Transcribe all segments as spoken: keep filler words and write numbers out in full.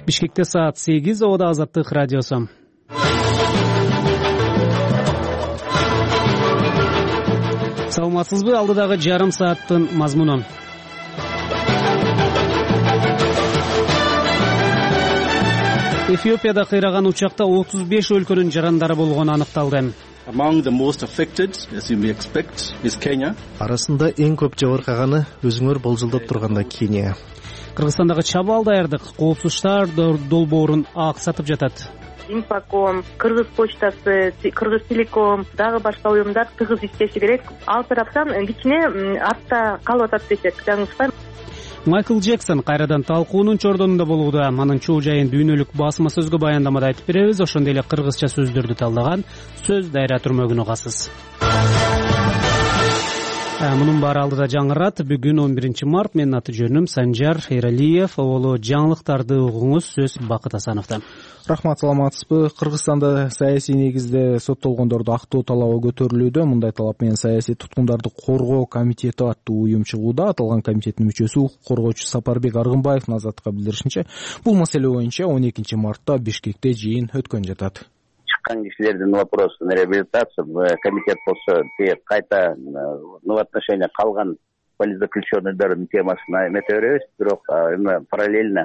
Бишкекте саат сегиз, Обода Азаттык радиосу. Саламатсызбы? Алдыдагы жарым сааттын мазмуну. Эфиопияда кыйраган учакта отуз беш өлкөнүн жарандары болгону аныкталды. Among the most affected, as you may expect, is Kenya. Арасында эң көп жабыркаганы өзүңөр болжолдоп турганда Кения. Кыргызстандагы чабаал даярдык коопсуз шаар долбоорун аксатып жатат. Инфоком, Кыргыз почтасы, Кыргыз телеком, дагы башка уюмдар тыгыз иштеши керек. Ал тараптан кичине артта калып атат десек жаңылышпайм. Майкл Джексон кайрадан талкуунун чордонунда болууда. Анын чоо жайын дүйнөлүк басма сөзгө баяндамада айтып беребиз. Ошондой эле кыргызча сөздөрдү талдаган сөз дайра түрмөгүн угасыз. Мунун баары алдыда жаңырат. Бүгүн он биринчи март. Менин аты жөнүм Санжар Эралиев. Оболу жаңылыктарды угуңуз. Сөз Бакыт Асановдон. Рахмат, саламатсызбы? Кыргызстанда саясий негизде соттолгондорду актоо талабы көтөрүлүүдө. Мындай талап менен саясий туткундарды коргоо комитети аттуу уюм чыгууда. Аталган комитеттин мүчөсү укук коргоочу Сапарбек Аргынбаевдин Азаттыкка билдиришинче, бул маселе боюнча он экинчи мартта Бишкекте жыйын өткөн жатат. Чыккан кишилердин вопросун реабилитация комитет болсо кайта в отношении калган политзаключенныйдардын темасын эмете беребиз, бирок параллельно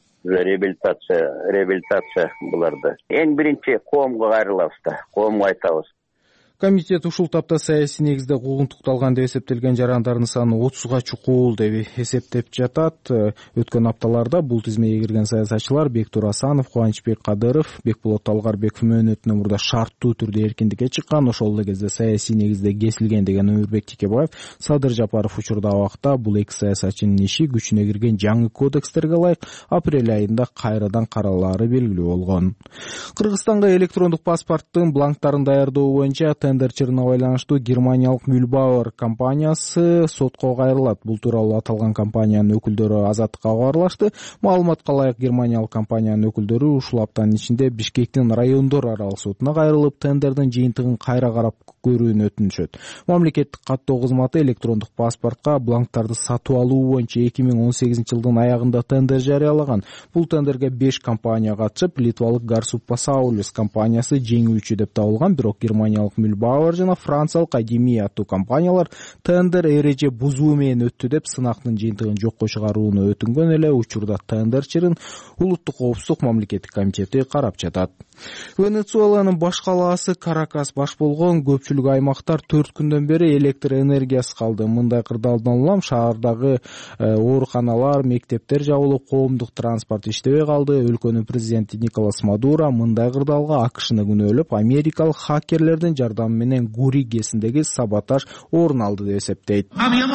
реабилитация реабилитация буларды эң биринчи коомго кайрылабыз да, коомго айтабыз. Комитет ушул тапта саясий негизде куугунтукталган деп эсептелген жарандардын саны отузга чукул деп эсептеп жатат. Өткөн апталарда бул тизмеге кирген саясатчылар Бектур Асанов, Кубанычбек Кадыров, Бекболот Талгарбеков мөөнөтүнөн мурда шарттуу түрдө эркиндикке чыккан. Ошол эле кезде саясий негизде кесилген деген Өмүрбек Тикебаев, Садыр Жапаров учурда абакта. Бул эки саясатчынын иши күчүнө кирген жаңы кодекстерге ылайык апрель айында кайрадан каралаары белгилүү болгон. Кыргызстанга электрондук паспорттун бланктарын даярдоо боюнча тендерчилине байланыштуу германиялык Мюльбауэр компаниясы сотко кайрылат. Бул тууралуу аталган компаниянын өкүлдөрү Азаттыкка кабарлашты. Маалыматка ылайык германиялык компаниянын өкүлдөрү ушул аптанын ичинде Бишкектин райондор аралык сотуна кайрылып, тендердин жыйынтыгын кайра карап көрүүнү өтүнүшөт. Мамлекеттик каттоо кызматы электрондук паспортко бланктарды сатып алуу боюнча эки миң он сегизинчи жылдын аягында тендер жарыялаган. Бул тендерге беш компания катышып, Литвалык Гарсуп Пасаулис компаниясы жеңүүчү деп табылган, бирок германиялык Бауэр жана франциялык Адемия аттуу компаниялар тендер эреже бузуу менен өттү деп сынактын жыйынтыгын жокко чыгарууну өтүнгөн эле. Учурда тендерчилин улуттук коопсуздук мамлекеттик комитети карап жатат. Венесуэланын баш калаасы Каракас баш болгон көпчүлүк аймактар төрт күндөн бери электр энергиясыз калды. Мындай кырдаалдан улам шаардагы ооруканалар, мектептер жабылып, коомдук транспорт иштебей калды. Өлкөнүн президенти Николас Мадуро мындай кырдаалга АКШны күнөөлөп, америкалык хакерлердин жардамы менен Гури ГЭСиндеги саботаж орун алды деп эсептейт.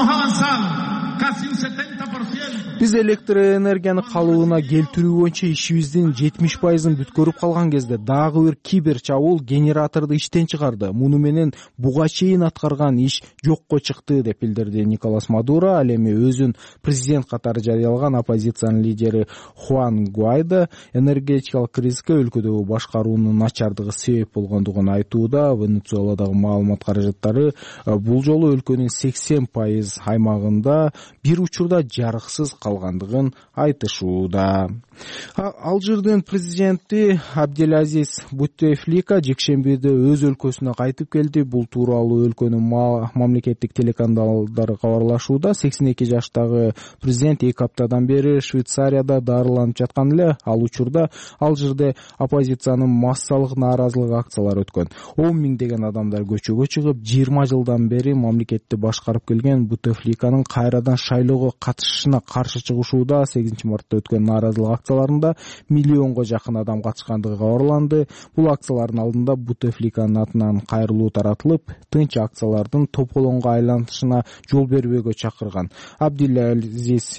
Биз электр энергияны калыбына келтирүү боюнча ишибиздин жетимиш пайызын бүткөрүп калган кезде дагы бир кибер чабуул генераторду иштен чыгарды. Муну менен буга чейин аткарган иш жокко чыкты деп билдирди Николас Мадуро. Ал эми өзүн президент катары жарыялаган оппозициянын лидери Хуан Гуайдо энергетикалык кризиске өлкөдөгү башкаруунун начардыгы себеп болгондугун айтууда. Венесуэладагы маалымат каражаттары бул жолу өлкөнүн сексен пайыз аймагында бир учурда жарыксыз калгандыгын айтышууда. Алжирдин президенти Абделазиз Бутефлика жекшембиде өз өлкөсүнө кайтып келди. Бул тууралуу өлкөнүн мамлекеттик телеканалдары кабарлашууда. сексен эки жаштагы президент эки аптадан бери Швейцарияда дарыланып жаткан эле. Ал учурда Алжирде оппозициянын массалык нааразылык акциялары өткөн. он миңдеген адамдар көчөгө чыгып, жыйырма жылдан бери мамлекетти башкарып келген Бутефликанын кайрадан шайлоого катышышына каршы чыгышууда. сегизинчи мартта өткөн нааразылык акцияларында миллионго жакын адам катышкандыгы кабарланды. Бул акциялардын алдында Бутефликанын атынан кайрылуу таратылып, тынч акциялардын тополоңго айланышына жол бербөөгө чакырган. Абделазиз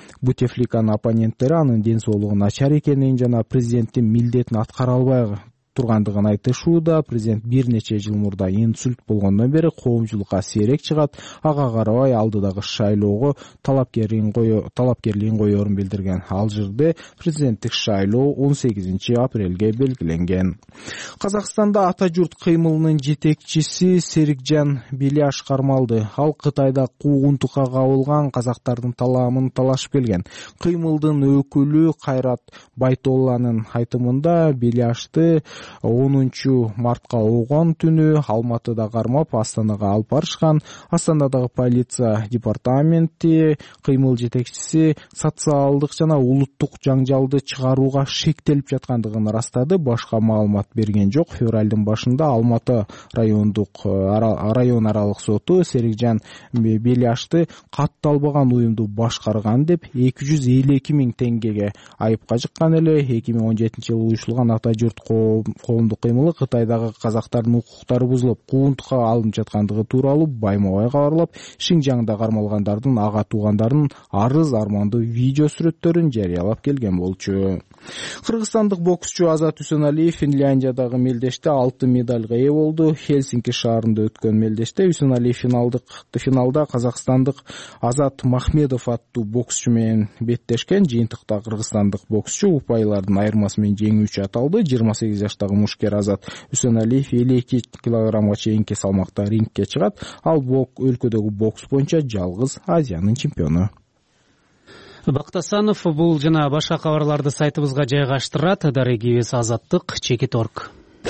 Бутефликанын оппоненттери анын ден соолугу начар экенин жана президенттин милдетин аткара албай тургандыгын айтышууда. Президент бир нече жыл мурда инсульт болгондон бери коомчулукка сейрек чыгат. Ага карабай алдыдагы шайлоого талапкерлигин коёрун билдирген. Ал жерде президенттик шайлоо он сегизинчи апрелге белгиленген. Казакстанда ата журт кыймылынын жетекчиси Серикжан Беляш кармалды. Ал Кытайда куугунтукка кабылган казактардын таламын талашып келген. Кыймылдын өкүлү Кайрат Байтолланын айтымында Беляшты онунчу мартка огон түнү Алматыда кармап Астанага алып барышкан. Астанадагы полиция департаменти кыймыл жетекчиси социалдык жана улуттук жаңжалды чыгарууга шектелип жаткандыгын ырастады. Башка маалымат берген жок. Февралдын башында Алматы райондук район аралык соту Серикжан Беляшты катталбаган уюмду башкарган деп эки жүз элүү эки миң теңгеге айыпка жыккан эле. эки миң он жетинчи жылы уюштурулган ата журт коомдук кыймылы Кытайдагы казактардын укуктары бузулуп, куугунтукка алынып жаткандыгы тууралуу байма-бай кабарлап, Шинжаңда кармалгандардын ага туугандарынын арыз армандуу видео сүрөттөрүн жарыялап келген болчу. Кыргызстандык боксчу Азат Үсөналиев Финляндиядагы мелдеште алтын медальга ээ болду. Хельсинки шаарында өткөн мелдеште Үсөналиев финалдык финалда казакстандык Азат Махмедов аттуу боксчу менен беттешкен. Жыйынтыкта кыргызстандык боксчу упайлардын айырмасы менен жеңүүчү аталды. жыйырма сегиз жаштагы мушкер Азат Үсөналиев элүү эки килограммга чейинки салмакта рингке чыгат. Ал өлкөдөгү бокс боюнча жалгыз Азиянын чемпиону. Бактасанов бул жана башка кабарларды сайтыбызга жайгаштырат. Дарегибиз Азаттык чекит точка орг.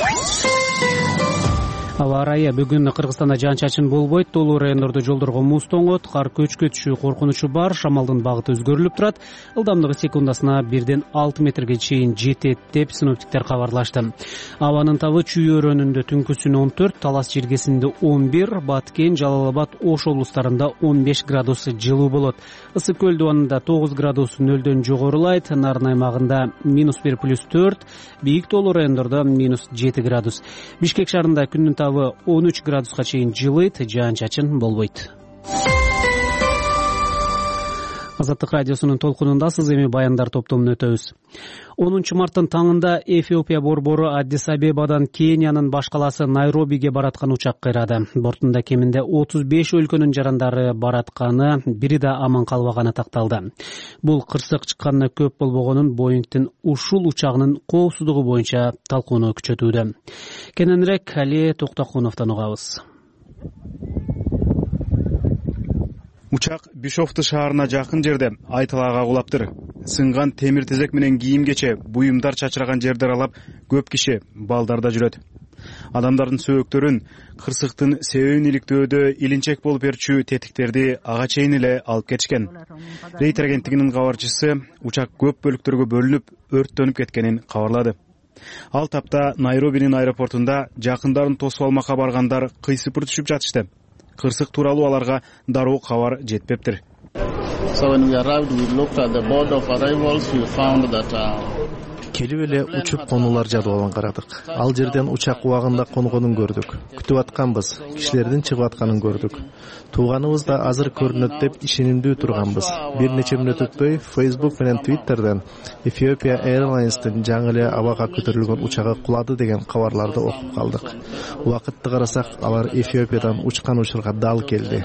Аба ырайы бүгүн Кыргызстанда жаан-чачын болбойт. Толуу райондордо жолдорго муз тоңот, кар көчкө түшүү коркунучу бар. Шамалдын багыты өзгөрүлүп турат. Ылдамдыгы секундасына бирден алты метрге чейин жетет деп синоптиктер кабарлашты. Абанын табы Чүй өрөөнүндө түнкүсүн он төрт, Талас жергесинде он бир, Баткен, Жалал Абад, Ош облустарында он беш градус жылуу болот. Ысык көл дубанында тогуз градус нөлдөн жогорулайт. Нарын аймагында минус бир плюс төрт, бийик тоолуу райондордо минус жети градус. Бишкек шаарында күндүн табы он үч градуска чейин жылыйт, жаан-чачын болбойт. Азаттык радиосунун толкунундасыз, эми баяндар топтомун өтөбүз. онунчу марттын таңында Эфиопия борбору Аддис Абебадан Кениянын баш калаасы Найробиге бараткан учак кыйрады. Бортунда кеминде отуз беш өлкөнүн жарандары баратканы, бири да аман калбаганы такталды. Бул кырсык чыкканына көп болбогонун Боингдин ушул учагынын коопсуздугу боюнча талкууну күчөтүүдө. Кененирээк Али Токтокуновдон угабыз. Учак Бишофту шаарына жакын жерде Айталаага кулаптыр. Сынган темир тезек менен кийимгече буюмдар чачыраган жерди аралап көп киши балдарда жүрөт. Адамдардын сөөктөрүн кырсыктын себебин иликтөөдө илинчек болуп берчү тетиктерди ага чейин эле алып кетишкен. Рейтер агенттигинин кабарчысы учак көп бөлүктөргө бөлүнүп өрттөнүп кеткенин кабарлады. Ал тапта Найробинин аэропортунда жакындарын тосуп алмакка баргандар кыйсыпыр түшүп жатышты. Кырсык тууралуу аларга дароо кабар жетпептир. Келип эле учуп конуулар жадыбалын карадык. Ал жерден учак убагында конгонун көрдүк. Күтүп атканбыз, кишилердин чыгып атканын көрдүк. Тууганыбыз да азыр көрүнөт деп ишенимдүү турганбыз. Бир нече мүнөт өтпөй Facebook менен Twitterден Ethiopia Airlines'тын жаңы эле абага көтөрүлгөн учагы кулады деген кабарларды окуп калдык. Убакытты карасак, алар Эфиопиядан учкан учурга дал келди.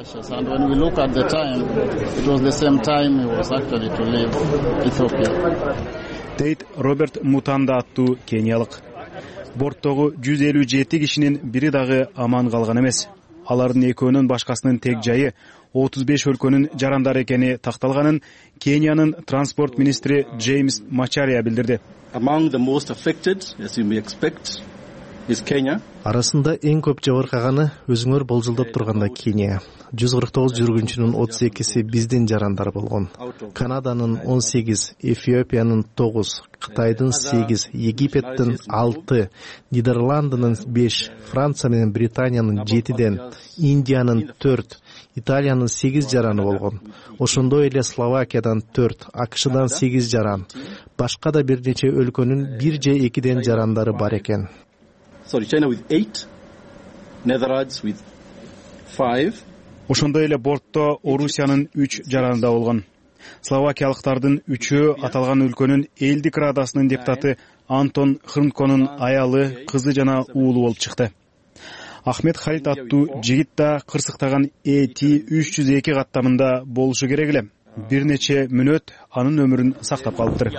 Дейт Роберт Мутанда аттуу кениялык. Борттогу жүз элүү жети кишинин бири дагы аман калган эмес. Алардын экөөнүн башкасынын тег жайы отуз беш өлкөнүн жарандары экени такталганын Кениянын транспорт министри Джеймс Мачария билдирди. Among the most affected, as you may expect, is Kenya. Арасында эң көп жабыркаганы өзүңөр болжолдоп тургандай Кения. жүз кырк тогуз жүргүнчүнүн отуз экиси биздин жарандар болгон. Канаданын он сегиз, Эфиопиянын тогуз, Кытайдын сегиз, Египеттин алты, Нидерландынын беш, Франция менен Британиянын жетиден, Индиянын төрт, Италиянын сегиз жараны болгон. Ошондой эле Словакиядан төрт, АКШдан сегиз жаран. Башка да бир нече өлкөнүн бир же экиден жарандары бар экен. Sorry, China with eight, Netherlands with five. Ошондой эле бортто Орусиянын үч жаранында болгон. Словакиялыктардын үчөө аталган өлкөнүн элдик радасынын депутаты Антон Хрнконун аялы, кызы жана уулу болуп чыкты. Ахмет Халит аттуу жигит да кырсыктаган Э Т үч жүз эки каттамында болушу керек эле. Бир нече мүнөт анын өмүрүн сактап калыптыр.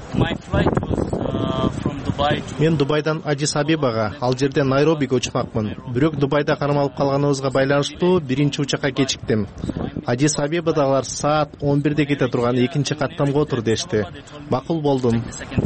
Мен Дубайдан Адис Абебага, ал жерде Найробиге учмакмын. Бирок Дубайда кармалып калганыбызга байланыштуу биринчи учакка кечиктим. Адис Абебадагылар саат он бирде кете турган экинчи каттамга отур дешти. Макул болдум.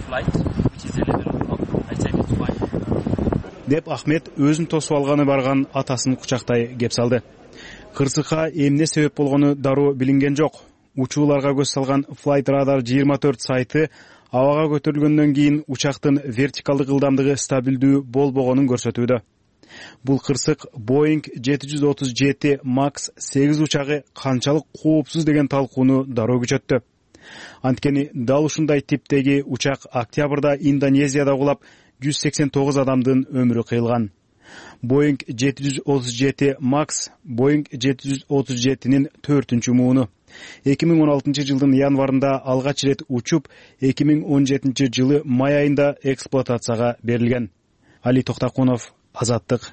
Деп Ахмет өзүн тосуп алганы барган атасын кучактай кеп салды. Кырсыкка эмне себеп болгону дароо билинген жок. Учууларга көз салган Flight Radar жыйырма төрт сайты абага көтөрүлгөндөн кийин учактын вертикалдык ылдамдыгы стабилдүү болбогонун көрсөтүүдө. Бул кырсык Boeing жети жүз отуз жети макс сегиз учагы канчалык коопсуз деген талкууну дароо күчөттү. Анткени дал ушундай типтеги учак октябрда Индонезияда кулап, жүз сексен тогуз адамдын өмүрү кыйылган. Boeing жети жүз отуз жети макс Boeing жети жүз отуз жетинин төртүнчү мууну. эки миң он алтынчы жылдын январында алгач ирет учуп, эки миң он жетинчи жылы май айында эксплуатацияга берилген. Али Токтакунов, Азаттык.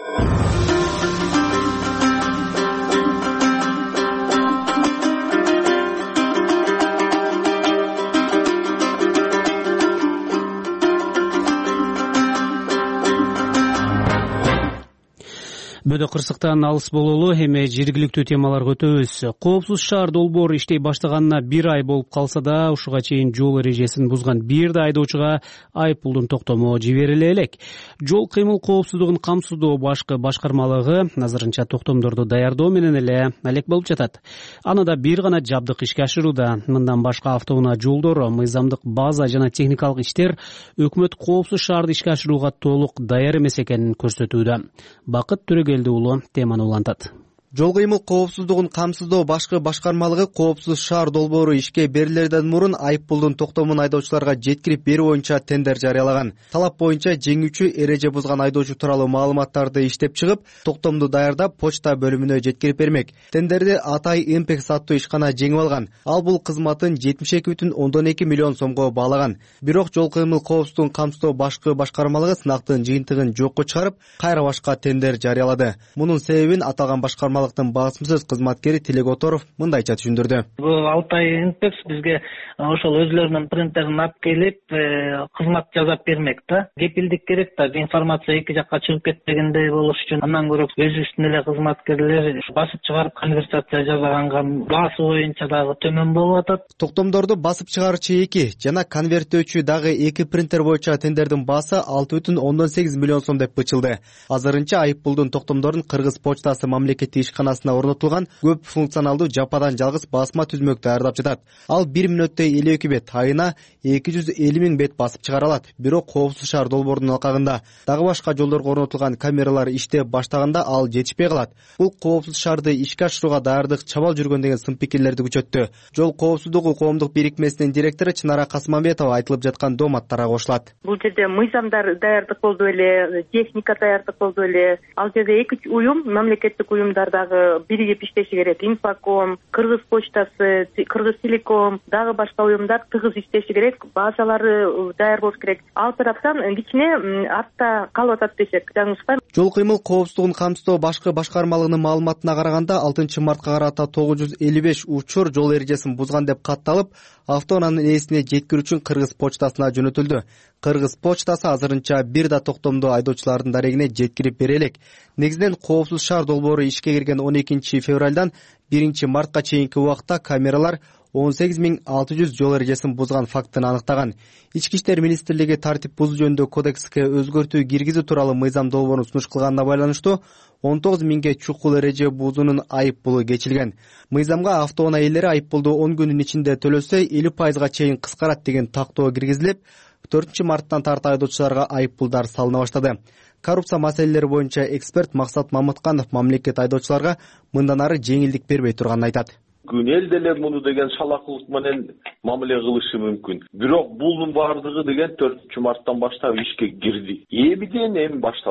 Бөдө кырсыктан алыс бололу, эми жергиликтүү темаларга өтөбүз. Коопсуз шаар долбоору иштей баштаганына бир ай болуп калса да, ушуга чейин жол эрежесин бузган бир да айдоочуга айып пулдун токтому жибериле элек. Жол кыймыл коопсуздугун камсыздоо башкы башкармалыгы азырынча токтомдорду даярдоо менен эле алек болуп жатат. Аны да бир гана жабдык ишке ашырууда. Мындан башка автоунаа жолдор, мыйзамдык база жана техникалык иштер өкмөт коопсуз шаарды ишке ашырууга толук даяр эмес экенин көрсөтүүдө. Бакыт Төрөгелди уулу теманы улантат. Жол кыймыл коопсуздугун камсыздоо башкы башкармалыгы коопсуз шаар долбоору ишке берилерден мурун айып пулдун токтомун айдоочуларга жеткирип берүү боюнча тендер жарыялаган. Талап боюнча жеңүүчү эреже бузган айдоочу тууралуу маалыматтарды иштеп чыгып, токтомду даярдап почта бөлүмүнө жеткирип бермек. Тендерди Атай Импекс аттуу ишкана жеңип алган. Ал бул кызматын жетимиш эки бүтүн ондон эки миллион сомго баалаган. Бирок жол кыймыл коопсуздугун камсыздоо башкы башкармалыгы сынактын жыйынтыгын жокко чыгарып, кайра башка тендер жарыялады. Мунун себебин аталган башкармалык басымсыз кызматкери Тилек Оторов мындайча түшүндүрдү. Бул Алтай Импекс бизге ошол өзлөрүнүн принтерин алып келип, кызмат жасап бермек да. Кепилдик керек да, информация эки жакка чыгып кетпегендей болуш үчүн. Андан көрө өзүбүздүн эле кызматкерлер басып чыгарып конверсация жасаганга баасы боюнча дагы төмөн болуп атат. Токтомдорду басып чыгарчы эки жана конверттөөчү дагы эки принтер боюнча тендердин баасы алты бүтүн ондон сегиз миллион сом деп бычылды. Азырынча айып пулдун токтомдорун Кыргыз почтасы мамлекеттик ишканасына орнотулган көп функционалдуу жападан жалгыз басма түзмөк даярдап жатат. Ал бир мүнөттө элүү эки бет, айына эки жүз элүү миң бет басып чыгара алат. Бирок коопсуз шаар долбоорунун алкагында дагы башка жолдорго орнотулган камералар иштеп баштаганда ал жетишпей калат. Бул коопсуз шаарды ишке ашырууга даярдык чабал жүргөн деген сын пикирлерди күчөттү. Жол коопсуздугу коомдук бирикмесинин директору Чынара Касмамбетова айтылып жаткан дооматтарга кошулат. Бул жерде мыйзамдар даярдык болду эле, техника даярдык болду эле. Ал жерде эки уюм, мамлекеттик уюмдар дагы биригип иштеши керек. Инфоком, Кыргыз почтасы, Кыргыз телеком, дагы башка уюмдар тыгыз иштеши керек. Базалары даяр болуш керек. Ал тараптан кичине артта калып атат десек жаңылышпайм. Жол кыймыл коопсуздугун камсыздоо башкы башкармалыгынын маалыматына караганда алтынчы мартка карата тогуз жүз элүү беш учур жол эрежесин бузган деп катталып, автоунаанын ээсине жеткирүү үчүн Кыргыз почтасына жөнөтүлдү. Кыргыз почтасы азырынча бир да токтомду айдоочулардын дарегине жеткирип бере элек. Негизинен коопсуз шаар долбоору ишке кирген он экинчи февралдан биринчи мартка чейинки убакта камералар он сегиз миң алты жүз жол эрежесин бузган фактын аныктаган. Ички иштер министрлиги тартип бузуу жөнүндө кодекске өзгөртүү киргизүү тууралуу мыйзам долбоорун сунуш кылганына байланыштуу он тогуз миңге чукул эреже бузуунун айып пулу кечилген. Мыйзамга автоунаа ээлери айып пулду он күнүн ичинде төлөсө элүү пайызга чейин кыскарат деген тактоо киргизилип, төртүнчү марттан тарта айдоочуларга айып пулдар салына баштады. Коррупция маселелери боюнча эксперт Максат Мамытканов мамлекет айдоочуларга мындан ары жеңилдик бербей турганын айтат. Күн эл деле муну деген шалакылык менен мамиле кылышы мүмкүн. Бирок бунун бардыгы деген төртүнчү марттан баштап ишке кирди. Эмиден эми башталат.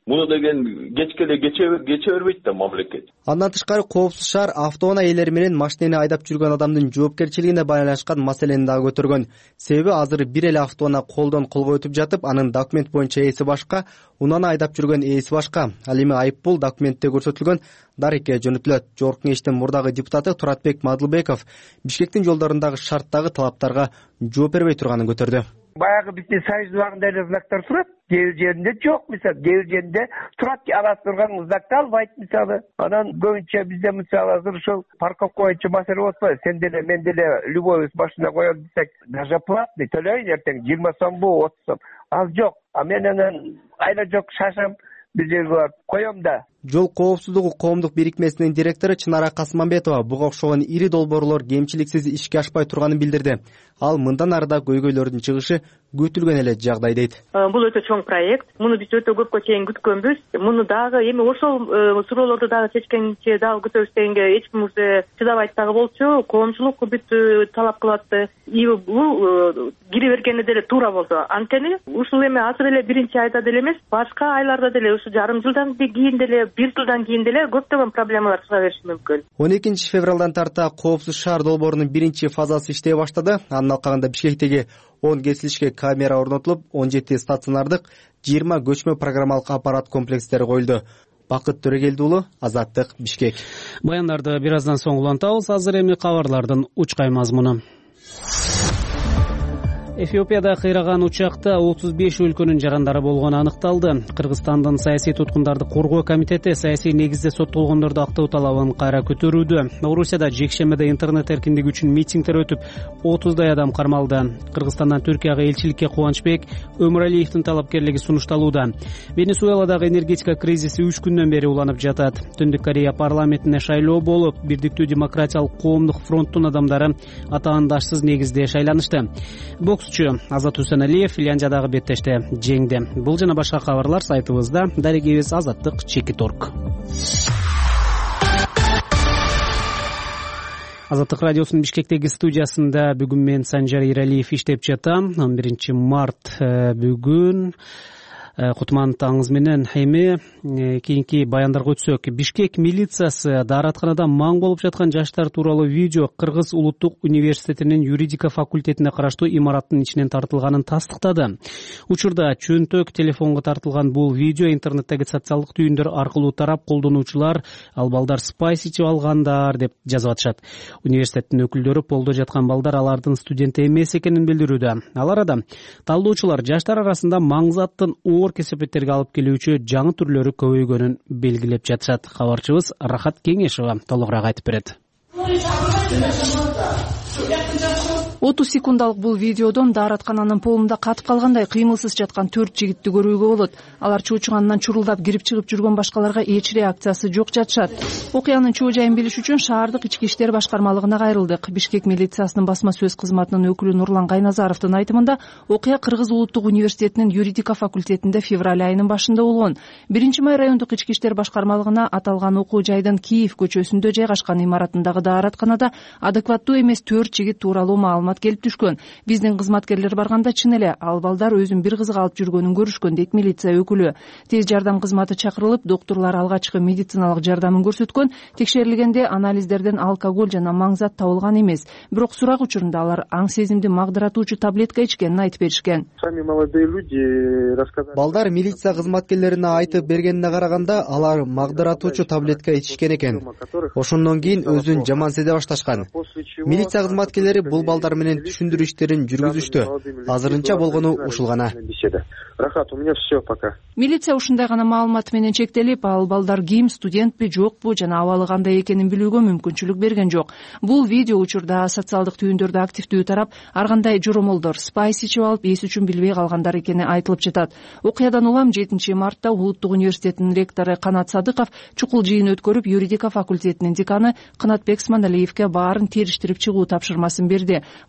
муну деген кечке эле кече бербейт да мамлекет. Андан тышкары Коопсуз шаар автоунаа ээлери менен машинени айдап жүргөн адамдын жоопкерчилигине байланышкан маселени дагы көтөргөн. Себеби азыр бир эле автоунаа колдон колго өтүп жатып, анын документ боюнча ээси башка, унааны айдап жүргөн ээси башка. Ал эми айыппул документте көрсөтүлгөн дарекке жөнөтүлөт. Жогорку кеңештин мурдагы депутаты Туратбек Мадылбеков Бишкектин жолдорундагы шарттагы талаптарга жооп бербей турганын көтөрдү. Баягы биздин союз убагында эле знактар турат, кээ бир жеринде жок, мисалы, кээ бир жеринде турат, ала турган знакты албайт мисалы. Анан көбүнчө бизде мисалы азыр ошол парковка боюнча маселе болуп атпайбы? Сен деле, мен деле любой машина коелу десек, даже платный төлөйүн эртең жыйырма сомбу, отуз сом. Ал жок. А мен анан айла жок шашам бир жерге барып коем да. Жол коопсуздугу коомдук бирикмесинин директору Чынара Касманбетова буга окшогон ири долбоорлор кемчиликсиз ишке ашпай турганын билдирди. Ал мындан ары да көйгөйлөрдүн чыгышы күтүлгөн эле жагдай дейт. Бул өтө чоң проект. Муну биз өтө көпкө чейин күткөнбүз. Муну дагы эми ошол суроолорду дагы чечкенче дагы күтөбүз дегенге эч ким уже чыдабайт дагы болчу. Коомчулук бүт талап кылат. И бул кире бергени деле туура болду. Анткени ушул эми азыр эле биринчи айда деле эмес, башка айларда деле ушу жарым жылдан кийин деле бир жылдан кийин деле көптөгөн проблемалар чыга бериши мүмкүн. он экинчи февралдан тарта Коопсуз шаар долбоорунун биринчи фазасы иштей баштады. Анын алкагында Бишкектеги он кесилишке камера орнотулуп, он жети стационардык, жыйырма көчмө программалык аппарат комплекстери коюлду. Бакыт Төрөгелди уулу, Азаттык, Бишкек. Баяндарды бир аздан соң улантабыз. Азыр эми кабарлардын учкай мазмуну. Эфиопияда кыйраган учакта отуз беш өлкөнүн жарандары болгону аныкталды. Кыргызстандын саясий туткундарды коргоо комитети саясий негизде соттолгондорду актоо талабын кайра көтөрүүдө. Орусияда жекшемеде интернет эркиндиги үчүн митингдер өтүп, отуздай адам кармалды. Кыргызстандан Түркияга элчиликке Кубанычбек Өмүралиевдин талапкерлиги сунушталууда. Венесуэладагы энергетика кризиси үч күндөн бери уланып жатат. Түндүк Корея парламентине шайлоо болуп, Бирдиктүү демократиялык коомдук фронттун адамдары атаандашсыз негизде шайланышты. Боксчу Азат Усеналиев Финляндиядагы беттеште жеңди. Бул жана башка кабарлар сайтыбызда. Дарегибиз Азаттык чекит точка орг. Азаттык радиосунун Бишкектеги студиясында бүгүн мен Санжар Иралиев иштеп жатам. он биринчи март бүгүн Кутман таңыз менен эми кийинки баяндарга өтсөк. Бишкек милициясы дааратканада маң болуп жаткан жаштар тууралуу видео Кыргыз улуттук университетинин юридика факультетине караштуу имараттын ичинен тартылганын тастыктады. Учурда чөнтөк телефонго тартылган бул видео интернеттеги социалдык түйүндөр аркылуу тарап, колдонуучулар ал балдар спайс ичип алгандар деп жазып атышат. Университеттин өкүлдөрү полдо жаткан балдар алардын студенти эмес экенин билдирүүдө. Ал арада талдоочулар жаштар арасында маңзаттын кесепеттерге алып келүүчү жаңы түрлөрү көбөйгөнүн белгилеп жатышат. Кабарчыбыз Рахат Кеңешова толугураак айтып берет. отуз секундалык бул видеодон даараткананын полунда катып калгандай кыймылсыз жаткан төрт жигитти көрүүгө болот. Алар чуучуганынан чурулдап кирип чыгып жүргөн башкаларга эч реакциясы жок жатышат. Окуянын чоо жайын билиш үчүн шаардык ички иштер башкармалыгына кайрылдык. Бишкек милициясынын басма сөз кызматынын өкүлү Нурлан Кайназаровдун айтымында, окуя Кыргыз улуттук университетинин юридика факультетинде февраль айынын башында болгон. биринчи май райондук ички иштер башкармалыгына аталган окуу жайдын Киев көчөсүндө жайгашкан имараттагы дааратканада адекваттуу эмес төрт жигит тууралуу маалымат келип түшкөн. Биздин кызматкерлер барганда чын эле ал балдар өзүн бир кызга алып жүргөнүн көрүшкөн, дейт милиция өкүлү. Тез жардам кызматы чакырылып, доктурлар алгачкы медициналык жардамын көрсөткөн. Текшерилгенде анализдерден алкоголь жана маңзат табылган эмес. Бирок сурак учурунда алар аң сезимди магдыратуучу таблетка ичкенин айтып беришкен. Балдар милиция кызматкерлерине айтып бергенине караганда, алар магдыратуучу таблетка ичишкен экен. Ошондон кийин өзүн жаман сезе башташкан. Милиция кызматкерлери бул балдар менен түшүндүрүү иштерин жүргүзүштү. Азырынча болгону ушул гана. Рахат, у меня все пока. Милиция ушундай гана маалымат менен чектелип, ал балдар ким, студентпи, жокпу жана абалы кандай экенин билүүгө мүмкүнчүлүк берген жок. Бул видео учурда социалдык түйүндөрдө активдүү тарап, ар кандай жоромолдор спайс ичип алып, эс үчүн билбей калгандар экени айтылып жатат. Окуядан улам жетинчи мартта Улуттук университетинин ректору Канат Садыков чукул жыйын өткөрүп, юридика факультетинин деканы Кынатбек Сманалиевке баарын териштирип чыгуу тапшырмасын берди.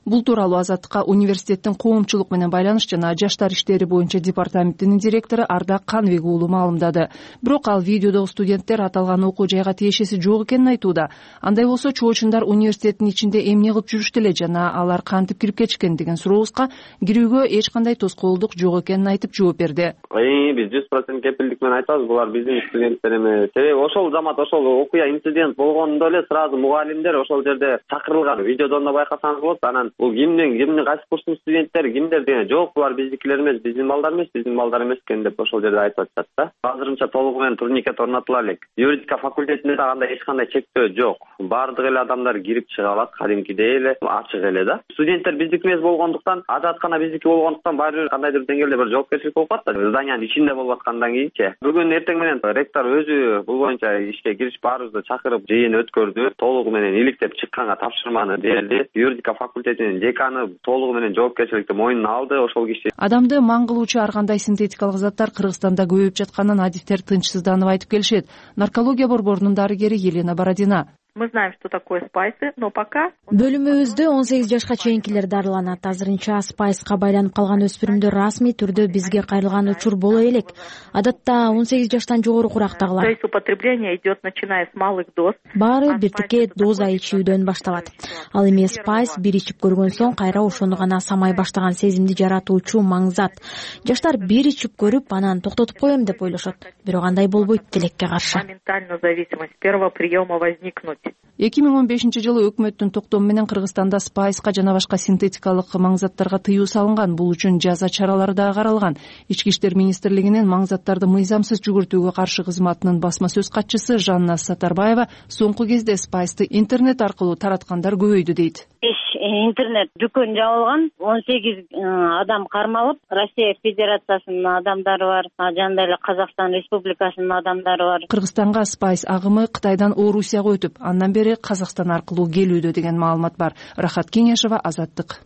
бул тууралуу Азаттыкка университеттин коомчулук менен байланыш жана жаштар иштери боюнча департаментинин директору Ардак Каныбек уулу маалымдады. Бирок ал видеодогу студенттер аталган окуу жайга тиешеси жок экенин айтууда. Андай болсо чоочундар университеттин ичинде эмне кылып жүрүштү эле жана алар кантип кирип кетишкен деген сурообузга кирүүгө эч кандай тоскоолдук жок экенин айтып жооп берди. Биз жүз процент кепилдик менен айтабыз, булар биздин студенттер эмес. Себеби ошол замат ошол окуя инцидент болгондо эле сразу мугалимдер ошол жерде чакырылган. Видеодон да байкасаңыз болот. Анан бул кимдин кимдин кайсы курстун студенттери кимдер деген жок, булар биздикилер эмес, биздин балдар эмес, биздин балдар эмес экен деп ошол жерде айтып атышат да. Азырынча толугу менен турникет орнотула элек. Юридика факультетинде да андай эч кандай чектөө жок. Баардык эле адамдар кирип чыга алат, кадимкидей эле ачык эле да. Студенттер биздики эмес болгондуктан, ажаткана биздики болгондуктан баары бир кандайдыр деңгээлде бир жоопкерчилик болуп калат да. Зданиянын ичинде болуп аткандан кийинчи. Бүгүн эртең менен ректор өзү бул боюнча ишке кириш баарыбызды чакырып жыйын өткөрдү. Толугу менен иликтеп чыкканга тапшырманы берди. Юридика факультетинин деканы толугу менен жоопкерчиликти мойнуна алды ошол киши. Адамды маң кылуучу ар кандай синтетикалык заттар Кыргызстанда көбөйүп жатканын адиптер тынчсызданып айтып келишет. Наркология борборунун дарыгери Елена Бородина. Мы знаем, что такое спайсы, но пока... Бөлүмүбүздө он сегиз жашка чейинкилер дарыланат. Азырынча спайска байланып калган өспүрүмдөр расмий түрдө бизге кайрылган учур боло элек. Адатта он сегиз жаштан жогору курактагылар. То есть употребление идет начиная с малых доз. Баары бир тикет доза ичүүдөн башталат. Ал эми спайс бир ичип көргөн соң кайра ошону гана самай баштаган сезимди жаратуучу маңзат. Жаштар бир ичип көрүп, анан токтотуп коем деп ойлошот. Бирок андай болбойт, тилекке каршы. Моментально зависимость первого приема возникнуть. эки миң он бешинчи жылы өкмөттүн токтому менен Кыргызстанда спайска жана башка синтетикалык маңзаттарга тыюу салынган. Бул үчүн жаза чаралары да каралган. Ички иштер министрлигинин маңзаттарды мыйзамсыз жүгүртүүгө каршы кызматынын басма сөз катчысы Жанна Сатарбаева соңку кезде спайсты интернет аркылуу тараткандар көбөйдү дейт. Интернет дүкөн жабылган, он сегиз адам кармалып, Россия Федерациясынын адамдары бар, жана эле Казакстан Республикасынын адамдары бар. Кыргызстанга спайс агымы Кытайдан Орусияга өтүп, андан бери Казакстан аркылуу келүүдө деген маалымат бар. Рахат Кеңешова, Азаттык.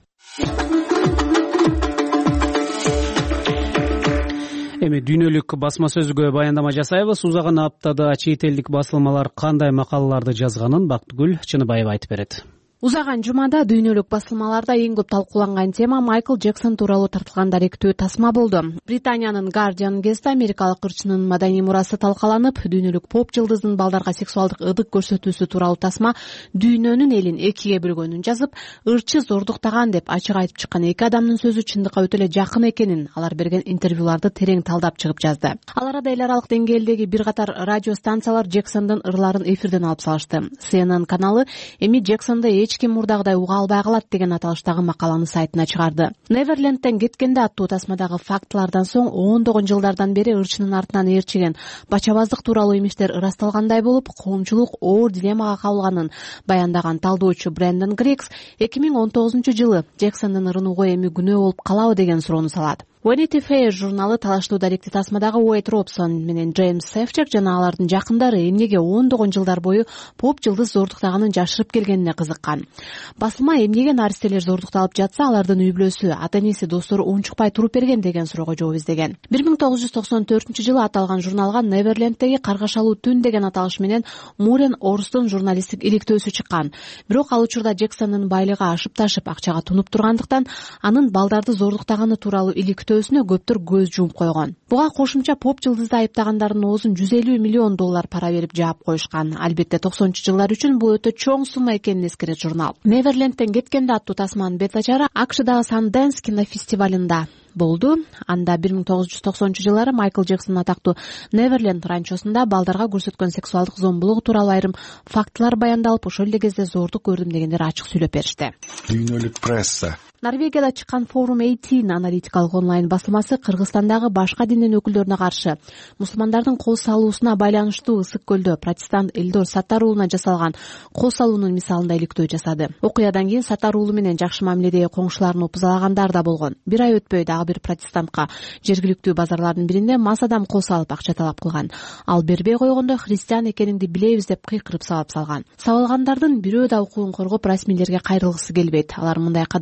Эми дүйнөлүк басма сөзгө баяндама жасайбыз. Узаган аптада чет элдик басылмалар кандай макалаларды жазганын Бактыгүл Чыныбаева айтып берет. Узаган жумада дүйнөлүк басылмаларда эң көп талкууланган тема Майкл Джексон тууралуу тартылган даректүү тасма болду. Британиянын Guardian газети америкалык ырчынын маданий мурасы талкаланып, дүйнөлүк поп жылдыздын балдарга сексуалдык ыдык көрсөтүүсү тууралуу тасма дүйнөнүн элин экиге бөлгөнүн жазып, ырчы зордуктаган деп ачык айтып чыккан эки адамдын сөзү чындыкка өтө эле жакын экенин алар берген интервьюларды терең талдап чыгып жазды. Ал арада эл аралык деңгээлдеги бир катар радио станциялар Джексондун ырларын эфирден алып салышты. Си Эн Эн каналы эми Джексонду эч ким мурдагыдай уга албай калат деген аталыштагы макаланы сайтына чыгарды. Неверлендтен кеткенде аттуу тасмадагы фактылардан соң ондогон жылдардан бери ырчынын артынан ээрчиген бачабаздык тууралуу имиштер ырасталгандай болуп, коомчулук оор дилеммага кабылганын баяндаган талдоочу Брэндон Грекс эки миң он тогузунчу жылы Джексондун ырын угуу эми күнөө болуп калабы деген суроону салат. Vanity Fair журналы талаштуу даректи тасмадагы Уэйт Робсон менен Джеймс Сефчер жана алардын жакындары эмнеге ондогон жылдар бою поп жылдыз зордуктаганын жашырып келгенине кызыккан. Басылма эмнеге наристелер зордукталып жатса, алардын үй бүлөсү, ата-энеси, достору унчукпай туруп берген деген суроого жооп издеген. бир миң тогуз жүз токсон төртүнчү жылы аталган журналга Неверленддеги каргашалуу түн деген аталыш менен Мурен Орстун журналисттик иликтөөсү чыккан. Бирок ал учурда Джексондун байлыгы ашып ташып акчага тунуп тургандыктан анын балдарды зордуктаганы тууралуу иликтөөсүнө көптөр көз жумуп койгон. Буга кошумча поп жылдызды айыптагандардын оозун жүз элүү миллион доллар пара берип жаап коюшкан. Албетте токсонунчу жылдар үчүн бул өтө чоң сумма экенин эскерет журнал. Неверлендтен кеткенде аттуу тасманын бет ачары АКШдагы Санденс кинофестивалында болду. Анда бир миң тогуз жүз токсонунчу жылдары Майкл Джексон атактуу Неверленд ранчосунда балдарга көрсөткөн сексуалдык зомбулугу тууралуу айрым фактылар баяндалып, ошол эле кезде зордук көрдүм дегендер ачык сүйлөп беришти. Дүйнөлүк пресса Норвегияда чыккан Форум восемь аналитикалык онлайн басылмасы Кыргызстандагы башка диндин өкүлдөрүнө каршы мусулмандардын кол салуусуна байланыштуу Ысык көлдө протестант Элдор Саттар уулуна жасалган кол салуунун мисалында иликтөө жасады. Окуядан кийин Саттар уулу менен жакшы мамиледеги коңшуларын опузалагандар да болгон. Бир ай өтпөй дагы бир протестантка жергиликтүү базарлардын биринде мас адам кол салып акча талап кылган. Ал бербей койгондо христиан экениңди билебиз деп кыйкырып сабап салган. Сабалгандардын бирөө да укугун коргоп расмийлерге кайрылгысы келбейт. Алар мындай кадам менен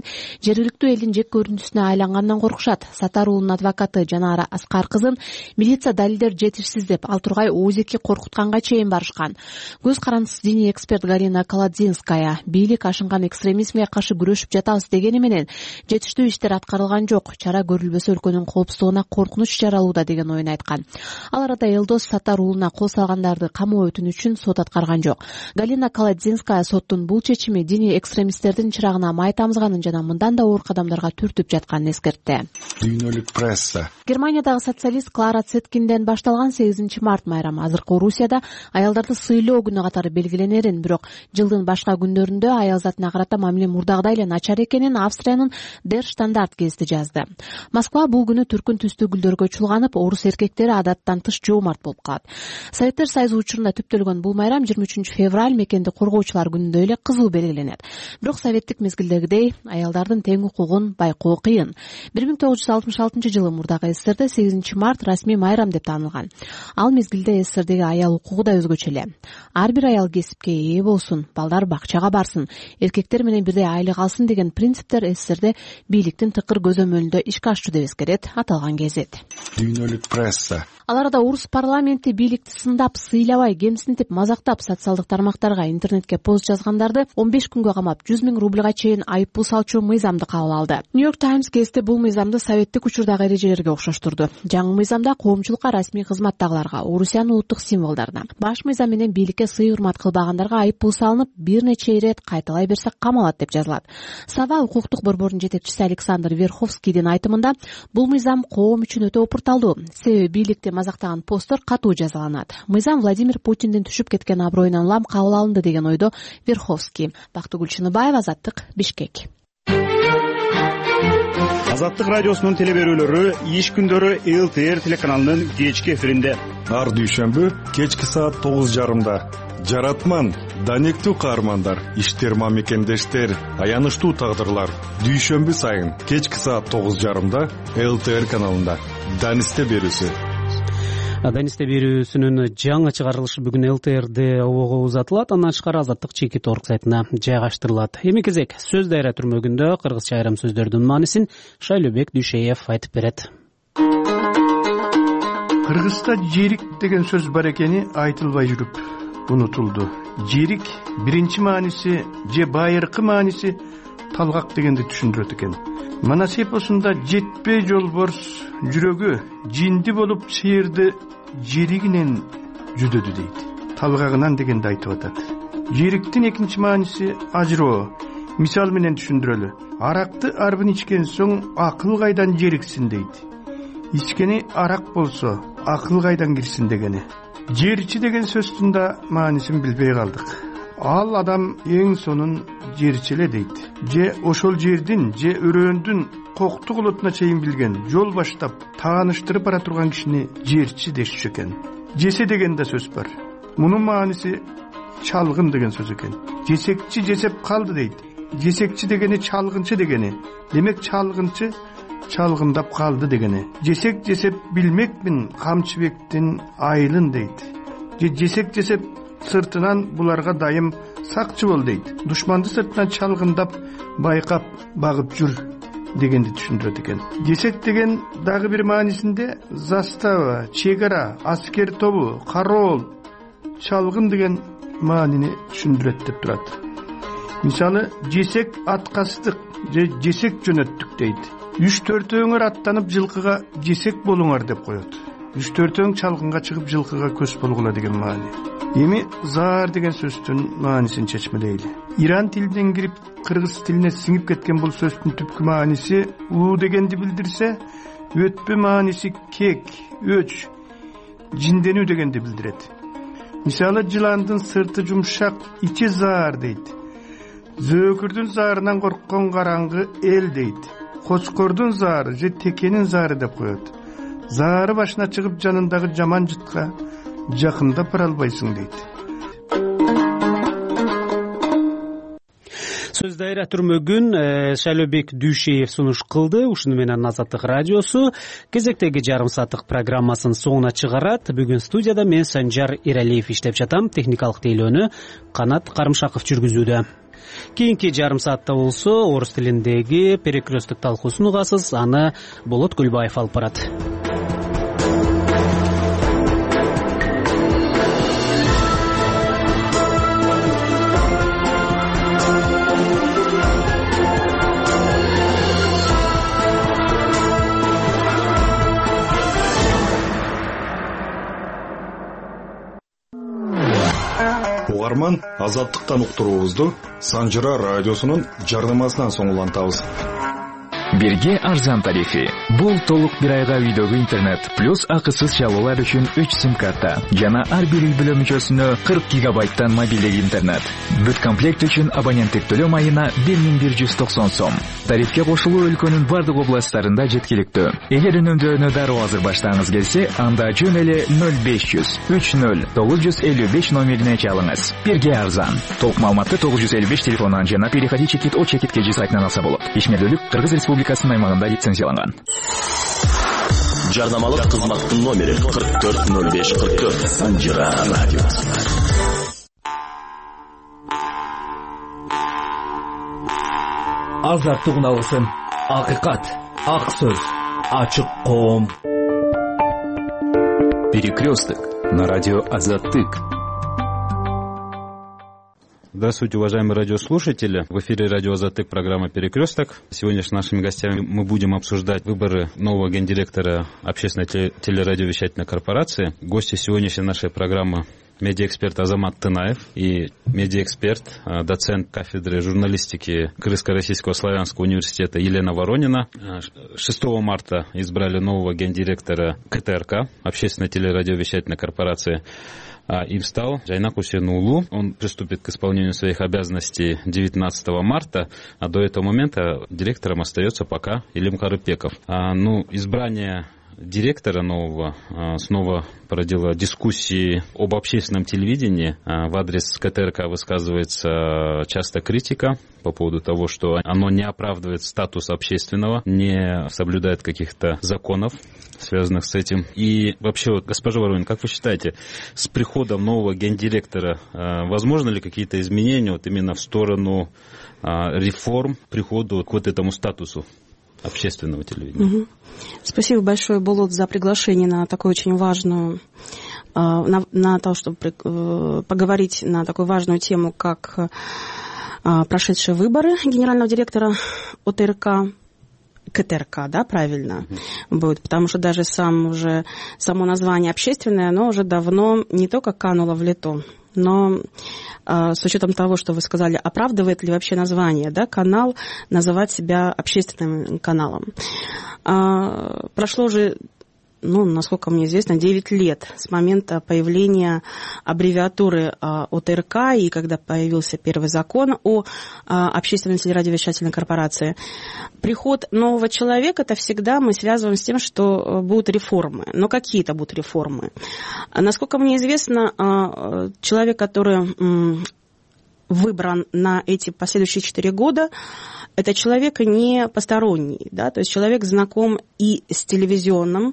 жергиликтүү элдин жек көрүндүсүнө айлангандан коркушат. Сатар уулунун адвокаты Жанара Аскар кызын милиция далилдер жетишсиз деп, ал тургай УЗИКи коркутканга чейин барышкан. Көз карандысыз диний эксперт Галина Колодзинская бийлик ашынган экстремизмге каршы күрөшүп жатабыз дегени менен жетиштүү иштер аткарылган жок, чара көрүлбөсө өлкөнүн коопсуздугуна коркунуч жаралууда деген оюн айткан. Ал арада Элдос Сатар уулуна кол салгандарды камоо өтүнүчүн сот аткарган жок. Галина Колодзинская соттун бул чечими диний экстремисттердин чырагына май тамызганын жана мындан да оор кадамдарга түртүп жатканын эскертти. Дүйнөлүк пресса. Германиядагы социалист Клара Цеткинден башталган сегизинчи март майрамы азыркы Орусияда аялдарды сыйлоо күнү катары белгиленерин, бирок жылдын башка күндөрүндө аял затына карата мамиле мурдагыдай эле начар экенин Австриянын Der Standard гезити жазды. Москва бул күнү түркүн түстүү гүлдөргө чулганып, орус эркектери адаттан тыш жоомарт болуп калат. Советтер Союзу учурунда түптөлгөн бул майрам жыйырма үчүнчү февраль мекенди коргоочулар күнүндөй эле кызуу белгиленет. Бирок советтик мезгилдегидей аялдардын тең укугун байкоо кыйын. бир миң тогуз жүз алтымыш алтынчы жылы мурдагы СССРде сегизинчи март расмий майрам деп таанылган. Ал мезгилде СССРдеги аял укугу да өзгөчө эле. Ар бир аял кесипке ээ болсун, балдар бакчага барсын, эркектер менен бирдей айлык алсын деген принциптер СССРде бийликтин тыкыр көзөмөлүндө ишке ашчу деп эскерет аталган гезит. Дүйнөлүк пресса. Ал арада орус парламенти бийликти сындап, сыйлабай, кемсинтип, мазактап социалдык тармактарга, интернетке пост жазгандарды он беш күнгө камап, жүз миң рубльга чейин айыппул салчу мыйзамды кабыл алды. Нью-Йорк Таймс гезити бул мыйзамды советтик учурдагы эрежелерге окшоштурду. Жаңы мыйзамда коомчулукка, расмий кызматтагыларга, Орусиянын улуттук символдоруна, баш мыйзам менен бийликке сый урмат кылбагандарга айыппул салынып, бир нече ирет кайталай берсе камалат деп жазылат. Сава укуктук борборунун жетекчиси Александр Верховскийдин айтымында, бул мыйзам коом үчүн өтө опурталдуу. Себеби бийликти мазактаган посттор катуу жазаланат. Мыйзам Владимир Путиндин түшүп кеткен аброюнан улам кабыл алынды деген ойдо Верховский. Бактыгүл Чыныбаева, Азаттык, Бишкек. Азаттык радиосунун телеберүүлөрү иш күндөрү ЛТР телеканалынын кечки эфиринде. Ар дүйшөмбү кечки саат тогуз жарымда. Жаратман, данектүү каармандар, иштерма мекендештер, аянычтуу тагдырлар. Дүйшөмбү сайын кечки саат тогуз жарымда ЛТР каналында. Данисте берүүсү. Данисте берүүсүнүн жаңы чыгарылышы бүгүн ЛТРде обого узатылат, андан тышкары Азаттык чеки торг сайтына жайгаштырылат. Эми кезек сөз дайра түрмөгүндө кыргызча айрым сөздөрдүн маанисин Шайлообек Дүйшеев айтып берет. Кыргызда жерик деген сөз бар экени айтылбай жүрүп унутулду. Жерик биринчи мааниси же байыркы мааниси талгак дегенди түшүндүрөт экен. Манасепосунда жетпей жолборс жүрөгү жинди болуп сыйырды жеригинен жүдөдү дейт. Талгагынан дегенди айтып атат. Жериктин экинчи мааниси ажыроо. Мисал менен түшүндүрөлү. Аракты арбын ичкен соң акыл кайдан жериксин дейт. Ичкени арак болсо акыл кайдан кирсин дегени. Жерчи деген сөздүн да маанисин билбей калдык. Ал адам эң сонун жерчиле дейт. Же ошол жердин, же өрөөндүн коктук улутуна чейин билген, жол баштап тааныштырып бара турган кишини жерчи дешчү экен. Жесе деген да сөз бар. Мунун мааниси чалгын деген сөз экен. Жесекчи жесеп калды дейт. Жесекчи дегени чалгынчы дегени. Демек чалгынчы чалгындап калды дегени. Жесек жесеп билмекмин Камчыбектин айылын дейт. Же жесек жесеп сыртынан буларга дайым сакчы бол дейт. Душманды сыртынан чалгындап байкап багып жүр дегенди түшүндүрөт экен. Жесек деген дагы бир маанисинде застава, чек ара, аскер тобу, кароол, чалгын деген маанини түшүндүрөт деп турат. Мисалы, жесек аткастык же жесек жөнөттүк дейт. Үч төртөөңөр аттанып жылкыга жесек болуңар деп коет. Үч төртөөң чалгынга чыгып жылкыга көз болгула деген маани. Эми заар деген сөздүн маанисин чечмелейли. Иран тилинен кирип кыргыз тилине сиңип кеткен бул сөздүн түпкү мааниси уу дегенди билдирсе, өтпө мааниси кек, өч, жинденүү дегенди билдирет. Мисалы, жыландын сырты жумшак, ичи заар дейт. Зөөкүрдүн заарынан корккон караңгы эл дейт. Кочкордун заары же текенин заары деп коет. Заары башына чыгып жанындагы жаман жытка жакындап бара албайсың дейт. Сөз дайра түрмөгүн Шайлообек Дүйшеев сунуш кылды. Ушуну менен Азаттык радиосу кезектеги жарым сааттык программасын соңуна чыгарат. Бүгүн студияда мен Санжар Иралиев иштеп жатам. Техникалык тейлөөнү Канат Карымшаков жүргүзүүдө. кийинки жарым саатта болсо орус тилиндеги перекресток талкуусун угасыз. Аны Болот Гүлбаев алып барат. Угарман, азаттыктан уктуруубузду Санжыра радиосунун жарнамасынан соң улантабыз. Бирге арзан тарифи. Бул толук бир айга үйдөгү интернет плюс акысыз чалуулар үчүн үч сим-карта жана ар бир үй бүлө мүчөсүнө кырк гигабайттан мобилдик интернет. Бүт комплект үчүн абоненттик төлөм айына бир миң бир жүз токсон сом. Тарифке кошулуу өлкөнүн бардык областтарында жеткиликтүү. Эгер үнөмдөрүнү дароо азыр баштагыңыз келсе, анда жөн эле ноль беш жүз үч ноль тогуз жүз элүү беш номерине чалыңыз. Бирге арзан. Толук маалыматты тогуз жүз элүү беш телефонунан жана переходи чекит о чекит кж сайтынан алса болот. Ишмердүүлүк Кыргыз Республикасынын аймагында лицензияланган. Жарнамалык кызматтын номери кырк төрт ноль беш кырк төрт. Санжыра радиосы. Азаттык алгысын. Акыйкат, ак сөз, ачык коом. Перекресток на радио Азаттык. Здравствуйте, уважаемые радиослушатели. В эфире радио Азаттык, программа «Перекресток». Сегодня с нашими гостями мы будем обсуждать выборы нового гендиректора общественной телерадиовещательной корпорации. Гости сегодняшней нашей программы — медиаэксперт Азамат Тынаев и медиаэксперт, доцент кафедры журналистики Крымско-Российского славянского университета Елена Воронина. шестого марта избрали нового гендиректора ка тэ эр ка, общественной телерадиовещательной корпорации. Им стал Жайнак Усенуулу. Он приступит к исполнению своих обязанностей девятнадцатого марта, а до этого момента директором остается пока Илим Карыпеков. А, ну, избрание директора нового снова породило дискуссии об общественном телевидении. В адрес ка тэ эр ка высказывается часто критика по поводу того, что оно не оправдывает статус общественного, не соблюдает каких-то законов, связанных с этим. И вообще, вот, госпожа Воронина, как вы считаете, с приходом нового гендиректора возможны ли какие-то изменения вот именно в сторону реформ, приходу к вот этому статусу общественного телевидения? Угу. Спасибо большое, Болот, за приглашение на такую очень важную, на, на то, чтобы поговорить на такую важную тему, как прошедшие выборы генерального директора о тэ эр ка. ка тэ эр ка, да, правильно mm-hmm. будет, потому что даже сам уже, само название общественное, оно уже давно не только кануло в лету, но э, с учетом того, что вы сказали, оправдывает ли вообще название, да, канал называть себя общественным каналом. Э, прошло уже, ну, насколько мне известно, девять лет с момента появления аббревиатуры о тэ эр ка и когда появился первый закон о общественной телерадиовещательной корпорации. Приход нового человека — это всегда мы связываем с тем, что будут реформы. Но какие-то будут реформы. Насколько мне известно, человек, который выбран на эти последующие четыре года, это человек не посторонний, да, то есть человек знаком и с телевизионным,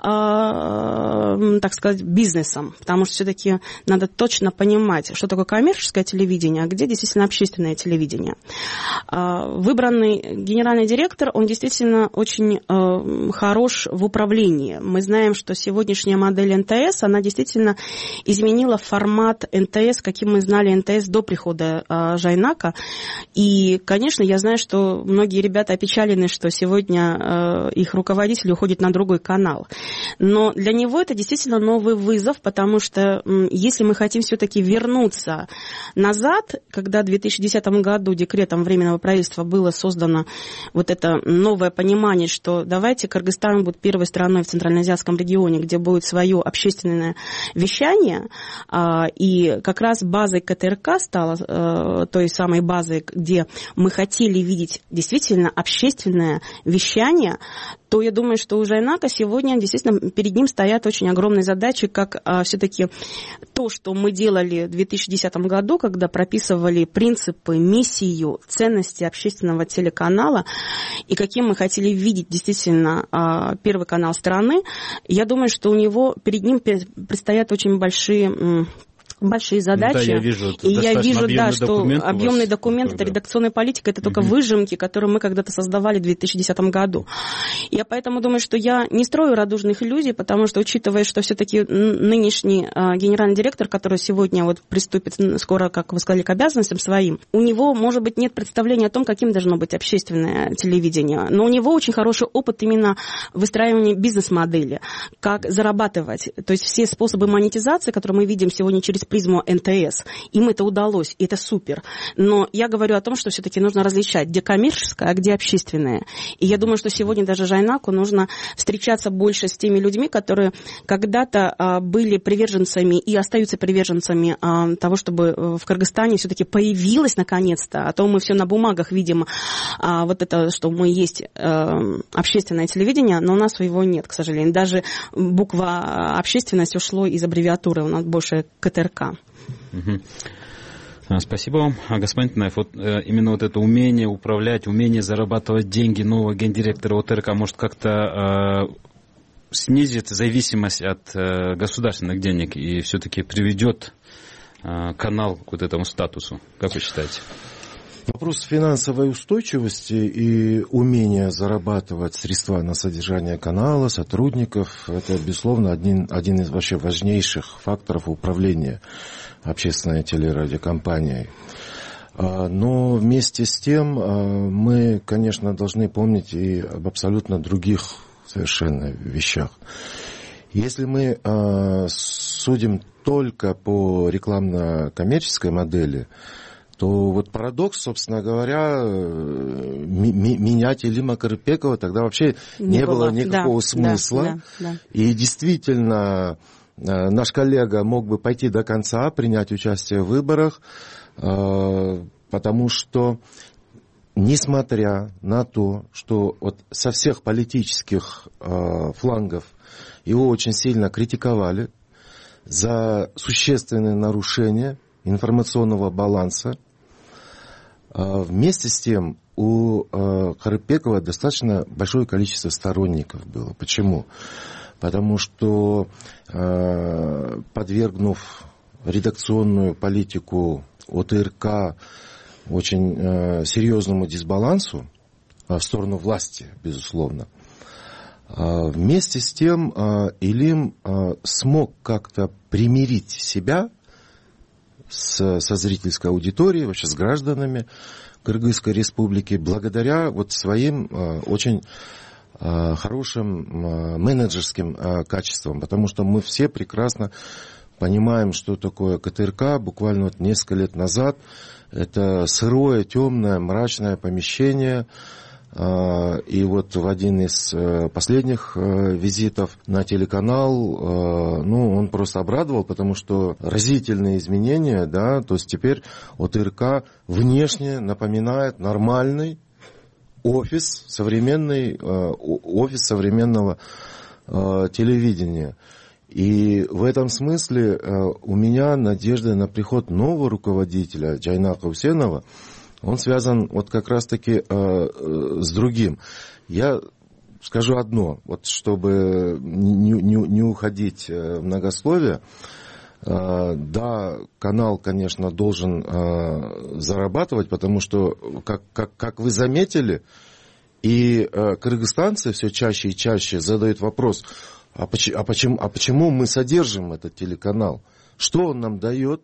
э, так сказать, бизнесом, потому что все-таки надо точно понимать, что такое коммерческое телевидение, а где действительно общественное телевидение. Э, выбранный генеральный директор, он действительно очень э, хорош в управлении. Мы знаем, что сегодняшняя модель эн тэ эс, она действительно изменила формат эн тэ эс, каким мы знали эн тэ эс до прихода э, Жайнака. И, конечно, я знаю, что многие ребята опечалены, что сегодня э, их руководитель уходит на другой канал. Но для него это действительно новый вызов, потому что э, если мы хотим все-таки вернуться назад, когда в две тысячи десятом году декретом Временного правительства было создано вот это новое понимание, что давайте Кыргызстан будет первой страной в Центральноазиатском регионе, где будет свое общественное вещание, э, и как раз базой ка тэ эр ка стала э, той самой базой, где мы хотели видеть действительно общественное вещание, то я думаю, что у Жайнака сегодня действительно перед ним стоят очень огромные задачи, как а, все-таки то, что мы делали в две тысячи десятом году, когда прописывали принципы, миссию, ценности общественного телеканала, и каким мы хотели видеть действительно а, первый канал страны, я думаю, что у него перед ним предстоят очень большие большие задачи. Ну, да, я вижу, и я вижу, да, что объемный документ, такой, это да. редакционная политика, это только угу. выжимки, которые мы когда-то создавали в две тысячи десятом году. Я поэтому думаю, что я не строю радужных иллюзий, потому что, учитывая, что все-таки нынешний а, генеральный директор, который сегодня вот приступит скоро, как вы сказали, к обязанностям своим, у него, может быть, нет представления о том, каким должно быть общественное телевидение, но у него очень хороший опыт именно выстраивания бизнес-модели, как зарабатывать, то есть все способы монетизации, которые мы видим сегодня через призму эн тэ эс, им это удалось, и это супер. Но я говорю о том, что все-таки нужно различать, где коммерческое, а где общественное. И я думаю, что сегодня даже Жайнаку нужно встречаться больше с теми людьми, которые когда-то а, были приверженцами и остаются приверженцами а, того, чтобы в Кыргызстане все-таки появилось наконец-то, а то мы все на бумагах видим, а, вот это, что мы есть а, общественное телевидение, но у нас его нет, к сожалению. Даже буква «общественность» ушло из аббревиатуры, у нас больше ка тэ эр ка. Угу. Спасибо вам, господин Танаев. Вот э, именно вот это умение управлять, умение зарабатывать деньги нового гендиректора о тэ эр ка может как-то э, снизит зависимость от э, государственных денег и все-таки приведет э, канал к вот этому статусу. Как вы считаете? Вопрос финансовой устойчивости и умения зарабатывать средства на содержание канала, сотрудников, это, безусловно, один, один из вообще важнейших факторов управления общественной телерадиокомпанией. Но вместе с тем мы, конечно, должны помнить и об абсолютно других совершенно вещах. Если мы судим только по рекламно-коммерческой модели, то вот парадокс, собственно говоря, менять Илима Карыпекова тогда вообще не, не было, было никакого да, смысла. Да, да, да. И действительно, наш коллега мог бы пойти до конца, принять участие в выборах, потому что, несмотря на то, что вот со всех политических флангов его очень сильно критиковали за существенные нарушения информационного баланса, вместе с тем у Карыпекова достаточно большое количество сторонников было. Почему? Потому что, подвергнув редакционную политику о тэ эр ка очень серьезному дисбалансу в сторону власти, безусловно, вместе с тем Илим смог как-то примирить себя С, со зрительской аудиторией, вообще с гражданами Кыргызской республики, благодаря вот своим э, очень э, хорошим э, менеджерским э, качествам, потому что мы все прекрасно понимаем, что такое ка тэ эр ка. Буквально вот несколько лет назад это сырое, темное, мрачное помещение. И вот в один из последних визитов на телеканал, ну, он просто обрадовал, потому что разительные изменения, да, то есть теперь о тэ эр ка внешне напоминает нормальный офис, современный офис современного телевидения. И в этом смысле у меня надежда на приход нового руководителя Жайнака Усенова. Он связан вот как раз-таки э, с другим. Я скажу одно, вот чтобы не, не, не уходить в многословие. Э, да, канал, конечно, должен э, зарабатывать, потому что, как, как, как вы заметили, и э, кыргызстанцы все чаще и чаще задают вопрос, а почему, а, почему, а почему мы содержим этот телеканал? Что он нам дает?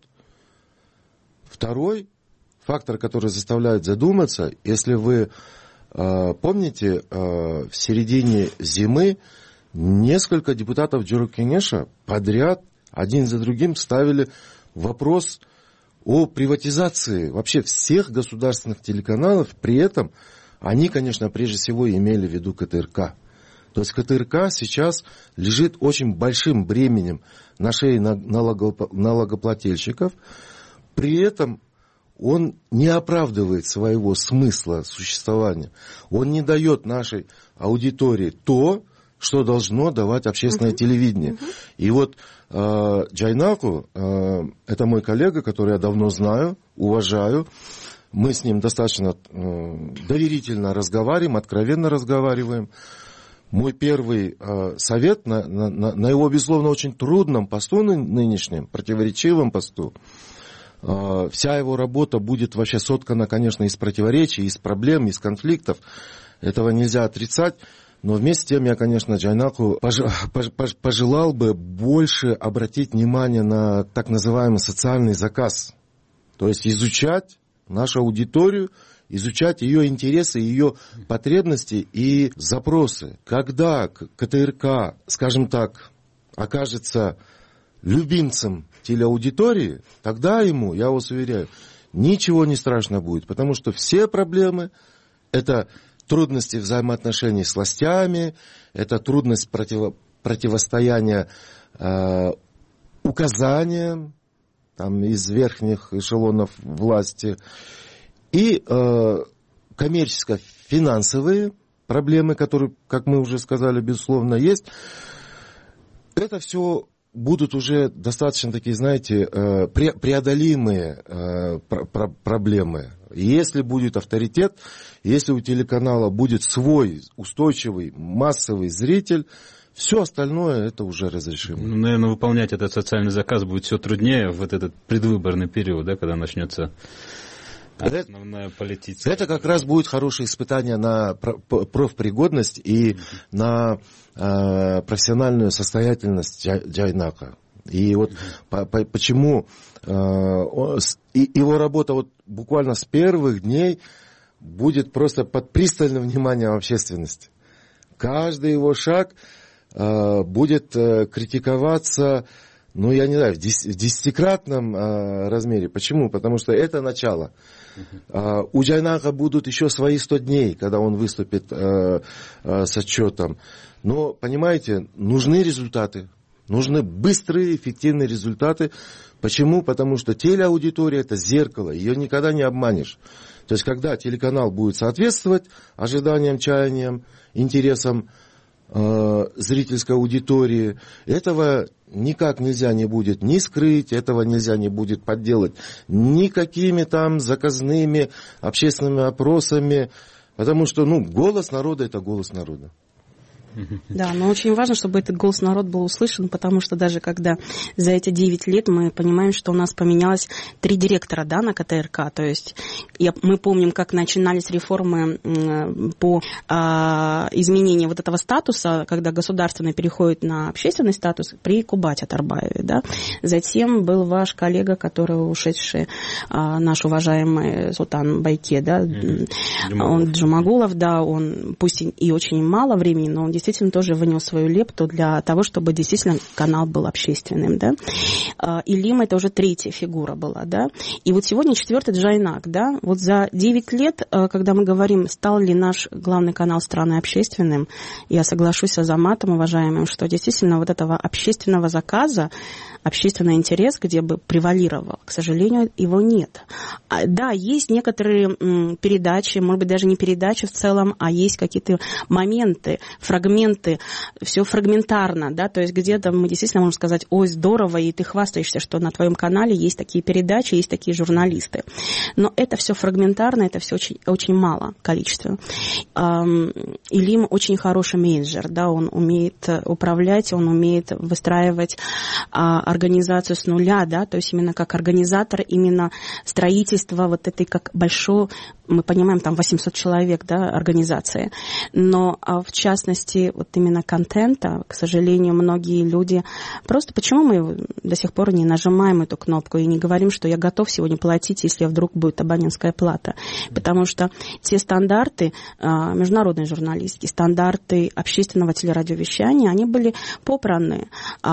Второй фактор, который заставляет задуматься, если вы э, помните, э, в середине зимы несколько депутатов Джорокенеша подряд один за другим ставили вопрос о приватизации вообще всех государственных телеканалов. При этом они, конечно, прежде всего имели в виду ка тэ эр ка. То есть ка тэ эр ка сейчас лежит очень большим бременем на шее налогоплательщиков. При этом он не оправдывает своего смысла существования. Он не дает нашей аудитории то, что должно давать общественное uh-huh. телевидение. Uh-huh. И вот э, Жайнаку, э, это мой коллега, который я давно знаю, уважаю. Мы с ним достаточно э, доверительно разговариваем, откровенно разговариваем. мой первый э, совет на, на, на его, безусловно, очень трудном посту нынешнем, противоречивом посту, э, вся его работа будет вообще соткана, конечно, из противоречий, из проблем, из конфликтов. Этого нельзя отрицать. Но вместе с тем я, конечно, Джайнаку пожелал бы больше обратить внимание на так называемый социальный заказ. То есть изучать нашу аудиторию, изучать ее интересы, ее потребности и запросы. Когда КТРК, скажем так, окажется любимцем телеаудитории, тогда ему, я вас уверяю, ничего не страшно будет, потому что все проблемы – это трудности взаимоотношений с властями, это трудность противо, противостояния э, указаниям там, из верхних эшелонов власти, и э, коммерческо-финансовые проблемы, которые, как мы уже сказали, безусловно, есть. Это все будут уже достаточно такие, знаете, э, пре, преодолимые э, пр, пр, проблемы. Если будет авторитет, если у телеканала будет свой устойчивый массовый зритель, все остальное это уже разрешимо. Ну, наверное, выполнять этот социальный заказ будет все труднее в этот предвыборный период, да, когда начнется основная политическая. Это как раз будет хорошее испытание на профпригодность и mm-hmm. на э, профессиональную состоятельность Джайнака. И вот mm-hmm. по, по, почему э, он, и, его работа вот буквально с первых дней будет просто под пристальным вниманием общественности. Каждый его шаг э, будет э, критиковаться, ну, я не знаю, в десятикратном э, размере. Почему? Потому что это начало. Uh-huh. Э, у Джайнака будут еще свои сто дней, когда он выступит э, э, с отчетом. Но, понимаете, нужны результаты. Нужны быстрые, эффективные результаты. Почему? Потому что телеаудитория – это зеркало, ее никогда не обманешь. То есть, когда телеканал будет соответствовать ожиданиям, чаяниям, интересам э, зрительской аудитории, этого никак нельзя не будет ни скрыть, этого нельзя не будет подделать никакими там заказными общественными опросами, потому что, ну, голос народа – это голос народа. Да, но очень важно, чтобы этот голос народа был услышан, потому что даже когда за эти девять лет мы понимаем, что у нас поменялось три директора, да, на КТРК, то есть я, мы помним, как начинались реформы по а, изменению вот этого статуса, когда государственный переходит на общественный статус при Кубате Атарбаеве, да. Затем был ваш коллега, который ушедший, а, наш уважаемый Султан Байке, да, mm-hmm. он Джумагулов, да, он пусть и очень мало времени, но он действительно тоже внес свою лепту для того, чтобы действительно канал был общественным, да. Илим — это уже третья фигура была, да. И вот сегодня четвертый Джайнак, да. Вот за девять лет, когда мы говорим, стал ли наш главный канал страны общественным, я соглашусь с Азаматом, уважаемым, что действительно вот этого общественного заказа, общественный интерес, где бы превалировал, к сожалению, его нет. Да, есть некоторые передачи, может быть, даже не передачи в целом, а есть какие-то моменты, фрагменты, все фрагментарно, да, то есть где-то мы действительно можем сказать: ой, здорово, и ты хвастаешься, что на твоем канале есть такие передачи, есть такие журналисты. Но это все фрагментарно, это все очень, очень мало количество. Илим очень хороший менеджер, да, он умеет управлять, он умеет выстраивать организацию с нуля, да, то есть именно как организатор, именно строительство вот этой как большой, мы понимаем, там восемьсот человек, да, организации, но в частности вот именно контента, к сожалению, многие люди просто, почему мы до сих пор не нажимаем эту кнопку и не говорим, что я готов сегодня платить, если вдруг будет абонентская плата, потому что те стандарты международной журналистики, стандарты общественного телерадиовещания, они были попраны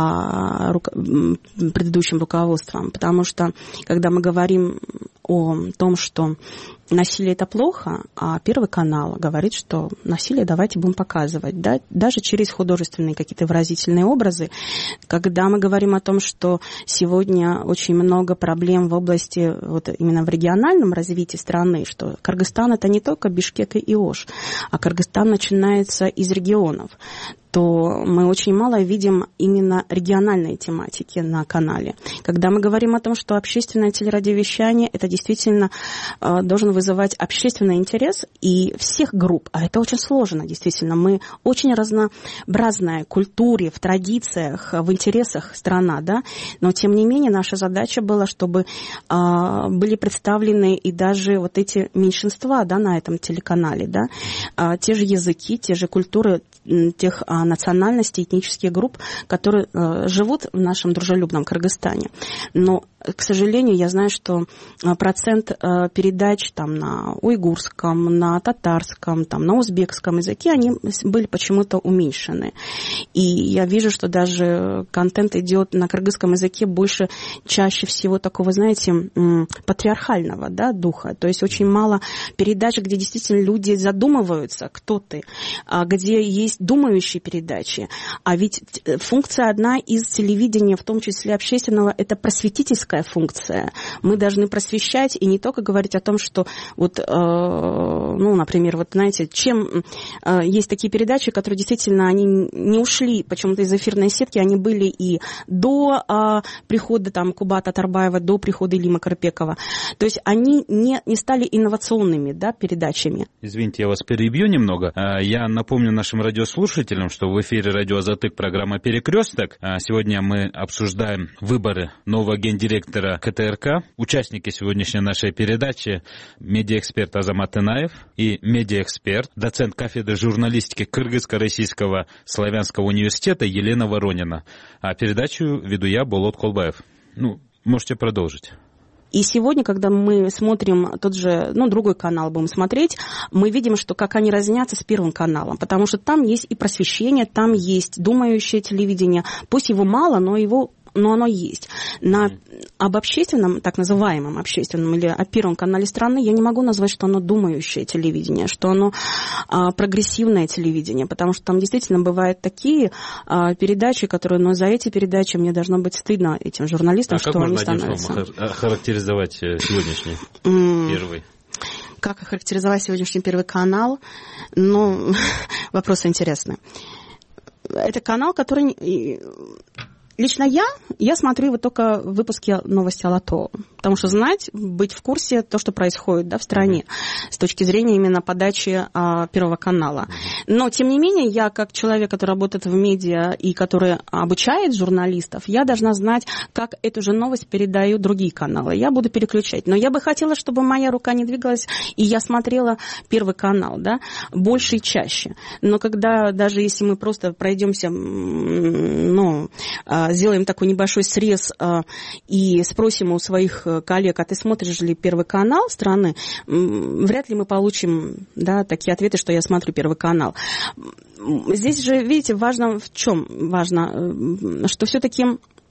предыдущим руководством, потому что когда мы говорим о том, что насилие — это плохо, а Первый канал говорит, что насилие давайте будем показывать, да, даже через художественные какие-то выразительные образы. Когда мы говорим о том, что сегодня очень много проблем в области, вот именно в региональном развитии страны, что Кыргызстан — это не только Бишкек и Ош, а Кыргызстан начинается из регионов, то мы очень мало видим именно региональные тематики на канале. Когда мы говорим о том, что общественное телерадиовещание, это действительно э, должен вызывать общественный интерес и всех групп, а это очень сложно, действительно. Мы очень разнообразная в культуре, в традициях, в интересах страна, да, но тем не менее наша задача была, чтобы э, были представлены и даже вот эти меньшинства, да, на этом телеканале, да, э, те же языки, те же культуры, тех а, национальностей, этнических групп, которые а, живут в нашем дружелюбном Кыргызстане. Но, к сожалению, я знаю, что а, процент а, передач там, на уйгурском, на татарском, там, на узбекском языке, они были почему-то уменьшены. И я вижу, что даже контент идет на кыргызском языке больше, чаще всего такого, знаете, м, патриархального, да, духа. То есть очень мало передач, где действительно люди задумываются, кто ты, а, где есть думающие передачи. А ведь функция одна из телевидения, в том числе общественного, это просветительская функция. Мы должны просвещать и не только говорить о том, что вот, э, ну, например, вот знаете, чем э, есть такие передачи, которые действительно они не ушли почему-то из эфирной сетки, они были и до э, прихода там Кубата Атарбаева, до прихода Илима Карпекова. То есть они не, не стали инновационными, да, передачами. Извините, я вас перебью немного. Я напомню нашим радиослушателям, слушателям, что в эфире радио Азатык, программа «Перекресток». Сегодня мы обсуждаем выборы нового гендиректора ка тэ эр ка. Участники сегодняшней нашей передачи — медиаэксперт Азамат Инаев и медиаэксперт, доцент кафедры журналистики Кыргызско-Российского славянского университета Елена Воронина. А передачу веду я, Болот Колбаев. Ну, можете продолжить. И сегодня, когда мы смотрим тот же, ну, другой канал будем смотреть, мы видим, что как они разнятся с Первым каналом, потому что там есть и просвещение, там есть думающее телевидение, пусть его мало, но его но оно есть. На, об общественном, так называемом общественном или о Первом канале страны я не могу назвать, что оно думающее телевидение, что оно а, прогрессивное телевидение, потому что там действительно бывают такие а, передачи, которые, но за эти передачи мне должно быть стыдно этим журналистам, а что они становятся. А как можно одним словом охарактеризовать сегодняшний первый? Как охарактеризовать сегодняшний Первый канал? Ну, вопрос интересный. Это канал, который... Лично я, я смотрю вот только выпуски новости Алатоо, потому что знать, быть в курсе то, что происходит, да, в стране с точки зрения именно подачи а, Первого канала. Но, тем не менее, я как человек, который работает в медиа и который обучает журналистов, я должна знать, как эту же новость передают другие каналы. Я буду переключать. Но я бы хотела, чтобы моя рука не двигалась, и я смотрела Первый канал, да, больше и чаще. Но когда, даже если мы просто пройдемся, ну... сделаем такой небольшой срез а, и спросим у своих коллег, а ты смотришь ли Первый канал страны, вряд ли мы получим, да, такие ответы, что я смотрю Первый канал. Здесь же, видите, важно в чем важно, что все-таки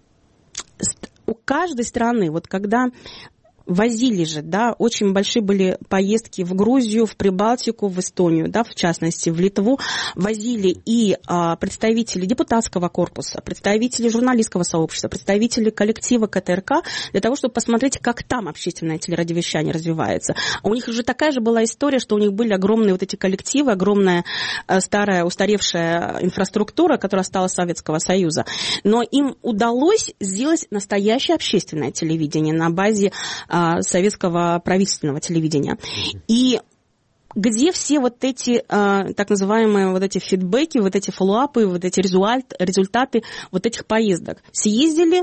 у каждой страны, вот когда возили же, да, очень большие были поездки в Грузию, в Прибалтику, в Эстонию, да, в частности, в Литву. Возили и а, представители депутатского корпуса, представители журналистского сообщества, представители коллектива ка тэ эр ка для того, чтобы посмотреть, как там общественное телерадиовещание развивается. А у них же такая же была история, что у них были огромные вот эти коллективы, огромная а, старая, устаревшая инфраструктура, которая осталась от Советского Союза. Но им удалось сделать настоящее общественное телевидение на базе советского правительственного телевидения. И где все вот эти так называемые вот эти фидбэки, вот эти фоллоуапы, вот эти результаты вот этих поездок? Съездили,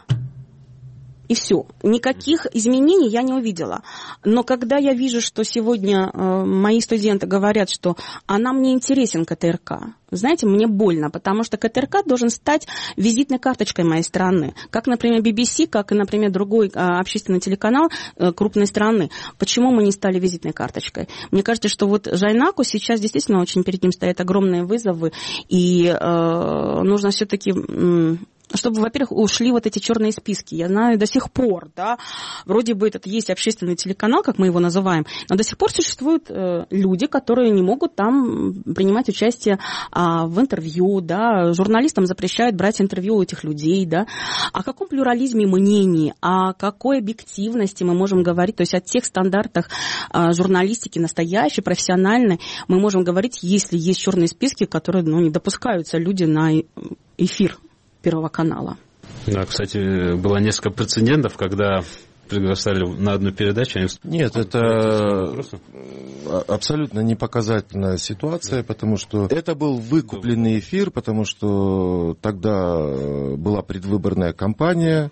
и все. Никаких изменений я не увидела. Но когда я вижу, что сегодня э, мои студенты говорят, что а нам не интересен ка тэ эр ка, знаете, мне больно, потому что ка тэ эр ка должен стать визитной карточкой моей страны. Как, например, би би си, как и, например, другой э, общественный телеканал э, крупной страны. Почему мы не стали визитной карточкой? Мне кажется, что вот Жайнаку сейчас действительно очень перед ним стоят огромные вызовы, и э, нужно все-таки... Э, чтобы, во-первых, ушли вот эти черные списки. Я знаю до сих пор, да, вроде бы этот есть общественный телеканал, как мы его называем, но до сих пор существуют э, люди, которые не могут там принимать участие а, в интервью, да, журналистам запрещают брать интервью у этих людей, да. О каком плюрализме мнений, о какой объективности мы можем говорить, то есть о тех стандартах а, журналистики настоящей, профессиональной, мы можем говорить, если есть черные списки, которые, ну, не допускаются люди на эфир Первого канала. Да, кстати, было несколько прецедентов, когда приглашали на одну передачу. Они... Нет, это абсолютно непоказательная ситуация, потому что это был выкупленный эфир, потому что тогда была предвыборная кампания.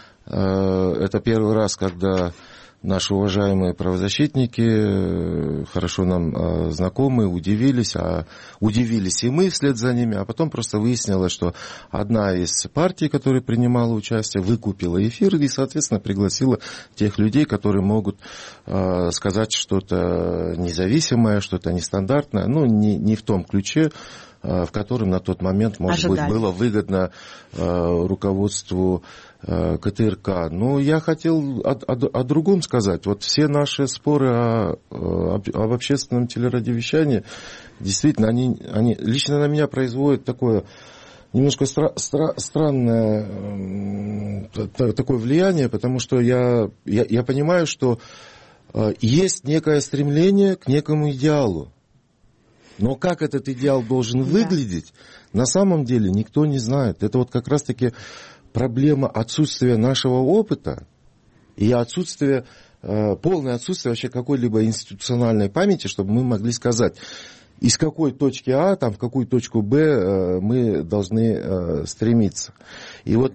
Это первый раз, когда наши уважаемые правозащитники, хорошо нам знакомые, удивились, а удивились и мы вслед за ними, а потом просто выяснилось, что одна из партий, которая принимала участие, выкупила эфир и, соответственно, пригласила тех людей, которые могут сказать что-то независимое, что-то нестандартное, ну, не, не в том ключе, в котором на тот момент, может Ожидали. быть, было выгодно руководству КТРК. Но я хотел о, о, о другом сказать. Вот все наши споры о, об, об общественном телерадиовещании, действительно, они, они лично на меня производят такое немножко стра, стра, странное такое влияние, потому что я, я, я понимаю, что есть некое стремление к некому идеалу. Но как этот идеал должен выглядеть, на самом деле никто не знает. Это вот как раз-таки проблема отсутствия нашего опыта и отсутствие, полное отсутствие вообще какой-либо институциональной памяти, чтобы мы могли сказать, из какой точки А, там, в какую точку Б мы должны стремиться. И вот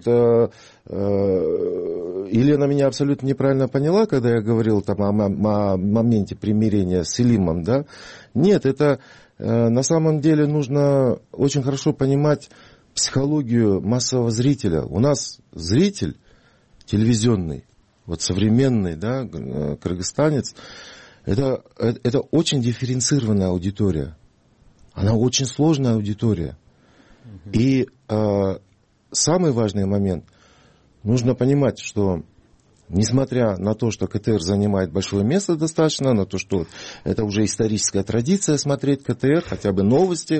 Елена меня абсолютно неправильно поняла, когда я говорил там, о, о моменте примирения с Илимом. Да? Нет, это на самом деле нужно очень хорошо понимать психологию массового зрителя. У нас зритель телевизионный, вот современный, да, кыргызстанец, это, это очень дифференцированная аудитория. Она очень сложная аудитория. Mm-hmm. И э, самый важный момент, нужно понимать, что несмотря на то, что КТР занимает большое место достаточно, на то, что это уже историческая традиция смотреть КТР, хотя бы новости,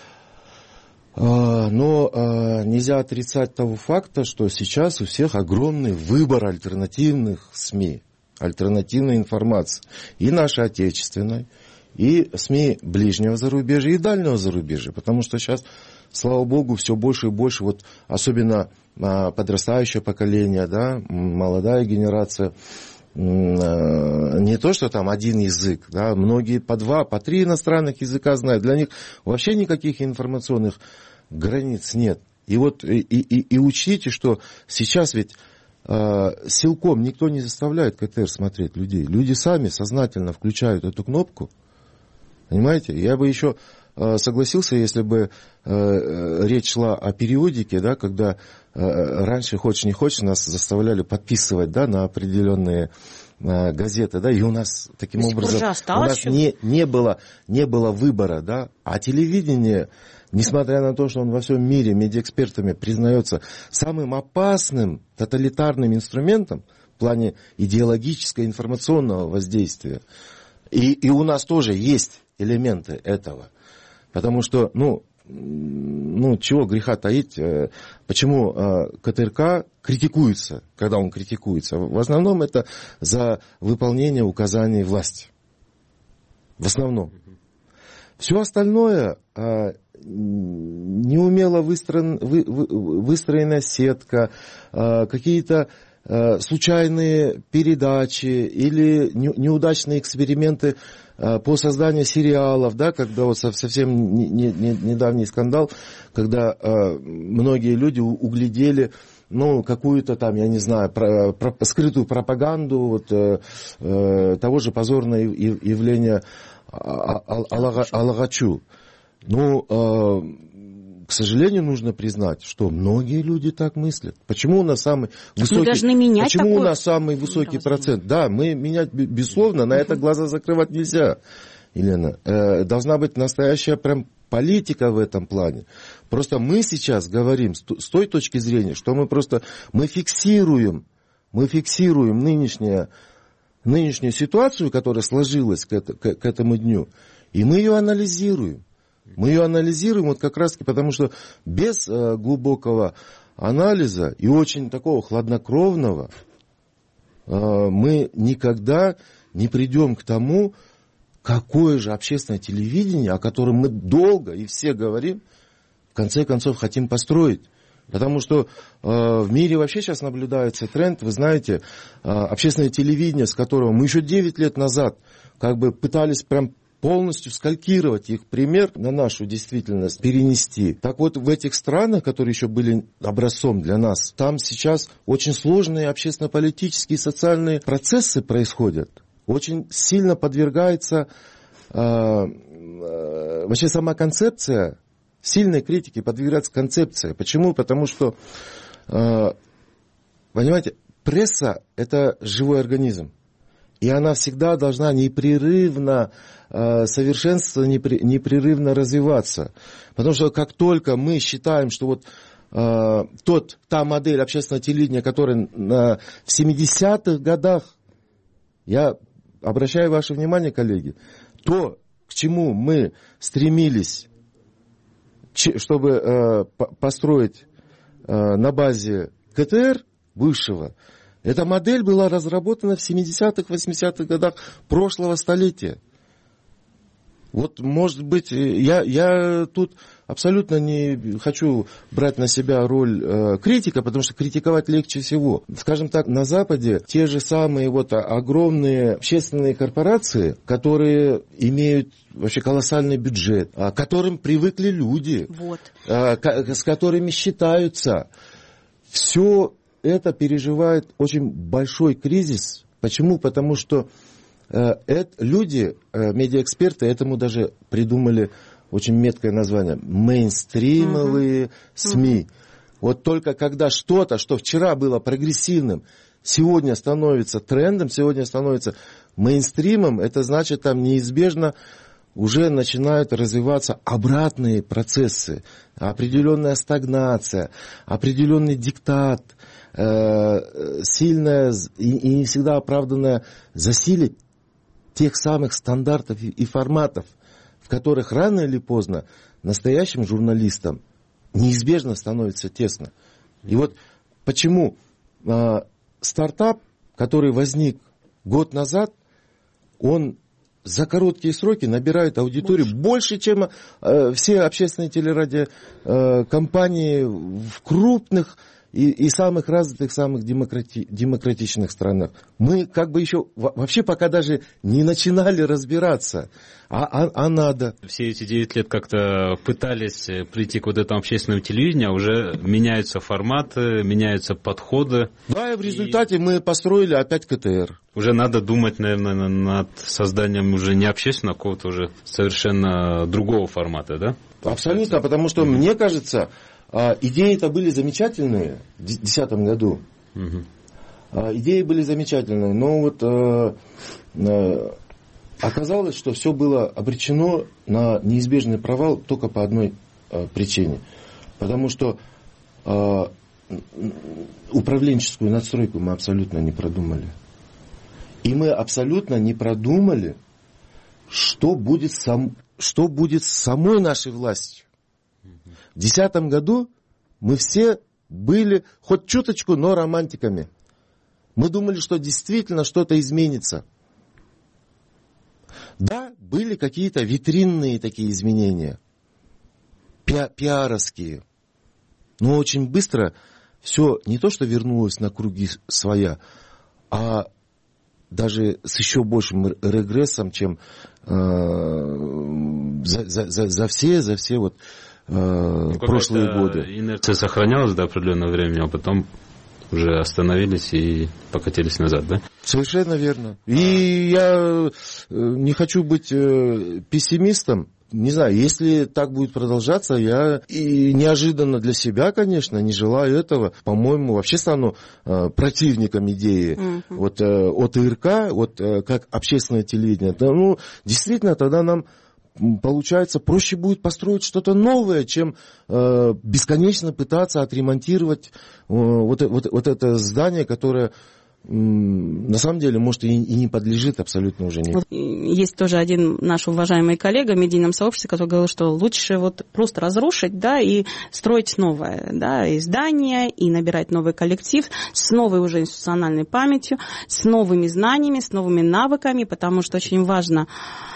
но нельзя отрицать того факта, что сейчас у всех огромный выбор альтернативных СМИ, альтернативной информации, и нашей отечественной, и СМИ ближнего зарубежья, и дальнего зарубежья, потому что сейчас, слава богу, все больше и больше, вот, особенно подрастающее поколение, да, молодая генерация, не то, что там один язык, да, многие по два, по три иностранных языка знают. Для них вообще никаких информационных границ нет. И вот и, и, и учтите, что сейчас ведь э, силком никто не заставляет КТР смотреть людей. Люди сами сознательно включают эту кнопку. Понимаете? Я бы еще э, согласился, если бы э, речь шла о периодике, да, когда раньше, хочешь не хочешь, нас заставляли подписывать, да, на определенные э, газеты, да, и у нас таким До образом у нас не, не, было, не было выбора, да, а телевидение, несмотря на то, что он во всем мире медиаэкспертами признается самым опасным тоталитарным инструментом в плане идеологического информационного воздействия, и, и у нас тоже есть элементы этого, потому что, ну, ну, чего греха таить, почему КТРК критикуется, когда он критикуется? В основном это за выполнение указаний власти. В основном. Все остальное неумело выстроен, вы, выстроена сетка, какие-то случайные передачи или неудачные эксперименты по созданию сериалов, да, когда вот совсем не, не, не, недавний скандал, когда э, многие люди углядели, ну, какую-то там, я не знаю, про, про, скрытую пропаганду вот, э, э, того же позорного явления Алагачу. Ну, э, к сожалению, нужно признать, что многие люди так мыслят. Почему у нас самый высокий, мы должны менять почему такое... у нас самый высокий процент? Да, мы менять, безусловно, на это глаза закрывать нельзя, Елена. Э, должна быть настоящая прям политика в этом плане. Просто мы сейчас говорим с той точки зрения, что мы просто мы фиксируем, мы фиксируем нынешнее, нынешнюю ситуацию, которая сложилась к, это, к, к этому дню, и мы ее анализируем. Мы ее анализируем вот как раз-таки потому, что без э, глубокого анализа и очень такого хладнокровного э, мы никогда не придем к тому, какое же общественное телевидение, о котором мы долго и все говорим, в конце концов хотим построить. Потому что э, в мире вообще сейчас наблюдается тренд, вы знаете, э, общественное телевидение, с которого мы еще девять лет назад как бы пытались прям полностью скалькировать их пример на нашу действительность, перенести. Так вот, в этих странах, которые еще были образцом для нас, там сейчас очень сложные общественно-политические и социальные процессы происходят. Очень сильно подвергается э, э, вообще сама концепция, сильной критике подвергается концепция. Почему? Потому что, э, понимаете, пресса – это живой организм. И она всегда должна непрерывно э, совершенствоваться, непрерывно развиваться. Потому что как только мы считаем, что вот э, тот, та модель общественного телевидения, которая на, в семидесятых годах, я обращаю ваше внимание, коллеги, то, к чему мы стремились, чтобы э, построить э, на базе КТР бывшего, эта модель была разработана в семидесятых, восьмидесятых годах прошлого столетия. Вот, может быть, я, я тут абсолютно не хочу брать на себя роль э, критика, потому что критиковать легче всего. Скажем так, на Западе те же самые вот огромные общественные корпорации, которые имеют вообще колоссальный бюджет, к которым привыкли люди, вот. э, с которыми считаются, все это переживает очень большой кризис. Почему? Потому что э, это, люди, э, медиаэксперты, этому даже придумали очень меткое название. Мейнстримовые uh-huh. СМИ. Uh-huh. Вот только когда что-то, что вчера было прогрессивным, сегодня становится трендом, сегодня становится мейнстримом, это значит, там неизбежно уже начинают развиваться обратные процессы. Определенная стагнация, определенный диктат, сильное и не всегда оправданное засилие тех самых стандартов и форматов, в которых рано или поздно настоящим журналистам неизбежно становится тесно. И вот почему э, стартап, который возник год назад, он за короткие сроки набирает аудиторию больше, больше чем э, все общественные телерадиокомпании э, в крупных И, и самых развитых, самых демократи, демократичных странах. Мы как бы еще вообще пока даже не начинали разбираться, а, а, а надо. Все эти девять лет как-то пытались прийти к вот этому общественному телевидению, а уже меняются форматы, меняются подходы. Да, и в результате и... мы построили опять КТР. Уже надо думать, наверное, над созданием уже не общественного, а какого-то уже совершенно другого формата, да? Абсолютно, потому что, mm-hmm. мне кажется... Идеи-то были замечательные в две тысячи десятом году. Угу. Идеи были замечательные, но вот э, э, оказалось, что все было обречено на неизбежный провал только по одной э, причине. Потому что э, управленческую надстройку мы абсолютно не продумали. И мы абсолютно не продумали, что будет, сам, что будет с самой нашей властью. В две тысячи десятом году мы все были хоть чуточку, но романтиками. Мы думали, что действительно что-то изменится. Да, были какие-то витринные такие изменения, пи- пиаровские. Но очень быстро все не то, что вернулось на круги своя, а даже с еще большим регрессом, чем э, за, за, за, за все, за все вот ну, прошлые годы. Инерция сохранялась до определенного времени, а потом уже остановились и покатились назад, да? Совершенно верно. И я не хочу быть пессимистом. Не знаю, если так будет продолжаться, я и неожиданно для себя, конечно, не желаю этого. По-моему, вообще стану противником идеи mm-hmm. вот, ОТРК, вот, как общественное телевидение. Ну, действительно, тогда нам получается, проще будет построить что-то новое, чем э, бесконечно пытаться отремонтировать э, вот, вот, вот это здание, которое на самом деле, может, и, и не подлежит абсолютно уже никому. Есть тоже один наш уважаемый коллега в медийном сообществе, который говорил, что лучше вот просто разрушить, да, и строить новое, да, и здание, и набирать новый коллектив с новой уже институциональной памятью, с новыми знаниями, с новыми навыками, потому что очень важно...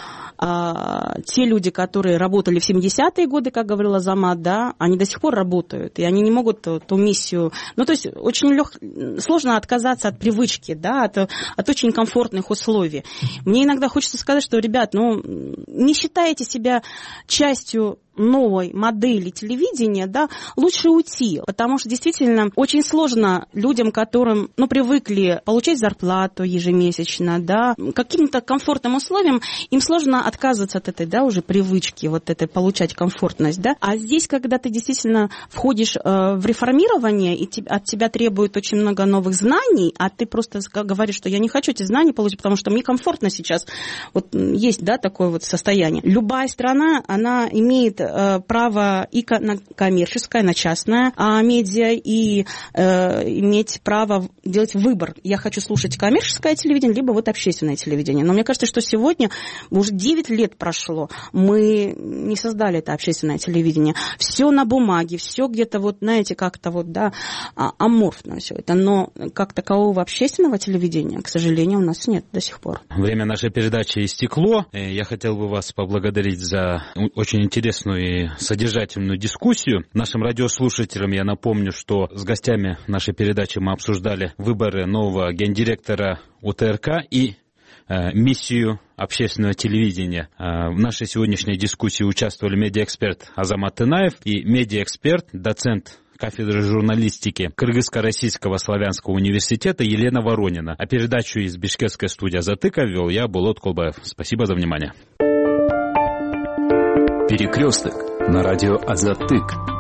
А, те люди, которые работали в семидесятые годы, как говорила Азамат, да, они до сих пор работают, и они не могут ту, ту миссию... Ну, то есть очень лег... сложно отказаться от привычки, да, от, от очень комфортных условий. Мне иногда хочется сказать, что, ребят, ну, не считайте себя частью новой модели телевидения, да, лучше уйти, потому что действительно очень сложно людям, которым, ну, привыкли получать зарплату ежемесячно, да, каким-то комфортным условиям, им сложно отказываться от этой, да, уже привычки, вот этой получать комфортность, да, а здесь, когда ты действительно входишь э, в реформирование, и te, от тебя требуют очень много новых знаний, а ты просто говоришь, что я не хочу эти знания получить, потому что мне комфортно сейчас, вот есть, да, такое вот состояние. Любая страна, она имеет право и на коммерческое, на частное а медиа, и э, иметь право делать выбор. Я хочу слушать коммерческое телевидение, либо вот общественное телевидение. Но мне кажется, что сегодня, уже девять лет прошло, мы не создали это общественное телевидение. Все на бумаге, все где-то вот, знаете, как-то вот, да, аморфно все это. Но как такового общественного телевидения, к сожалению, у нас нет до сих пор. Время нашей передачи истекло. Я хотел бы вас поблагодарить за очень интересную и содержательную дискуссию. Нашим радиослушателям я напомню, что с гостями нашей передачи мы обсуждали выборы нового гендиректора УТРК и э, миссию общественного телевидения. Э, в нашей сегодняшней дискуссии участвовали медиаэксперт Азамат Тынаев и медиаэксперт, доцент кафедры журналистики Кыргызско-Российского славянского университета Елена Воронина. А передачу из бишкекской студии «Азатыка» вел я, Болот Колбаев. Спасибо за внимание. Перекресток на радио Азатык.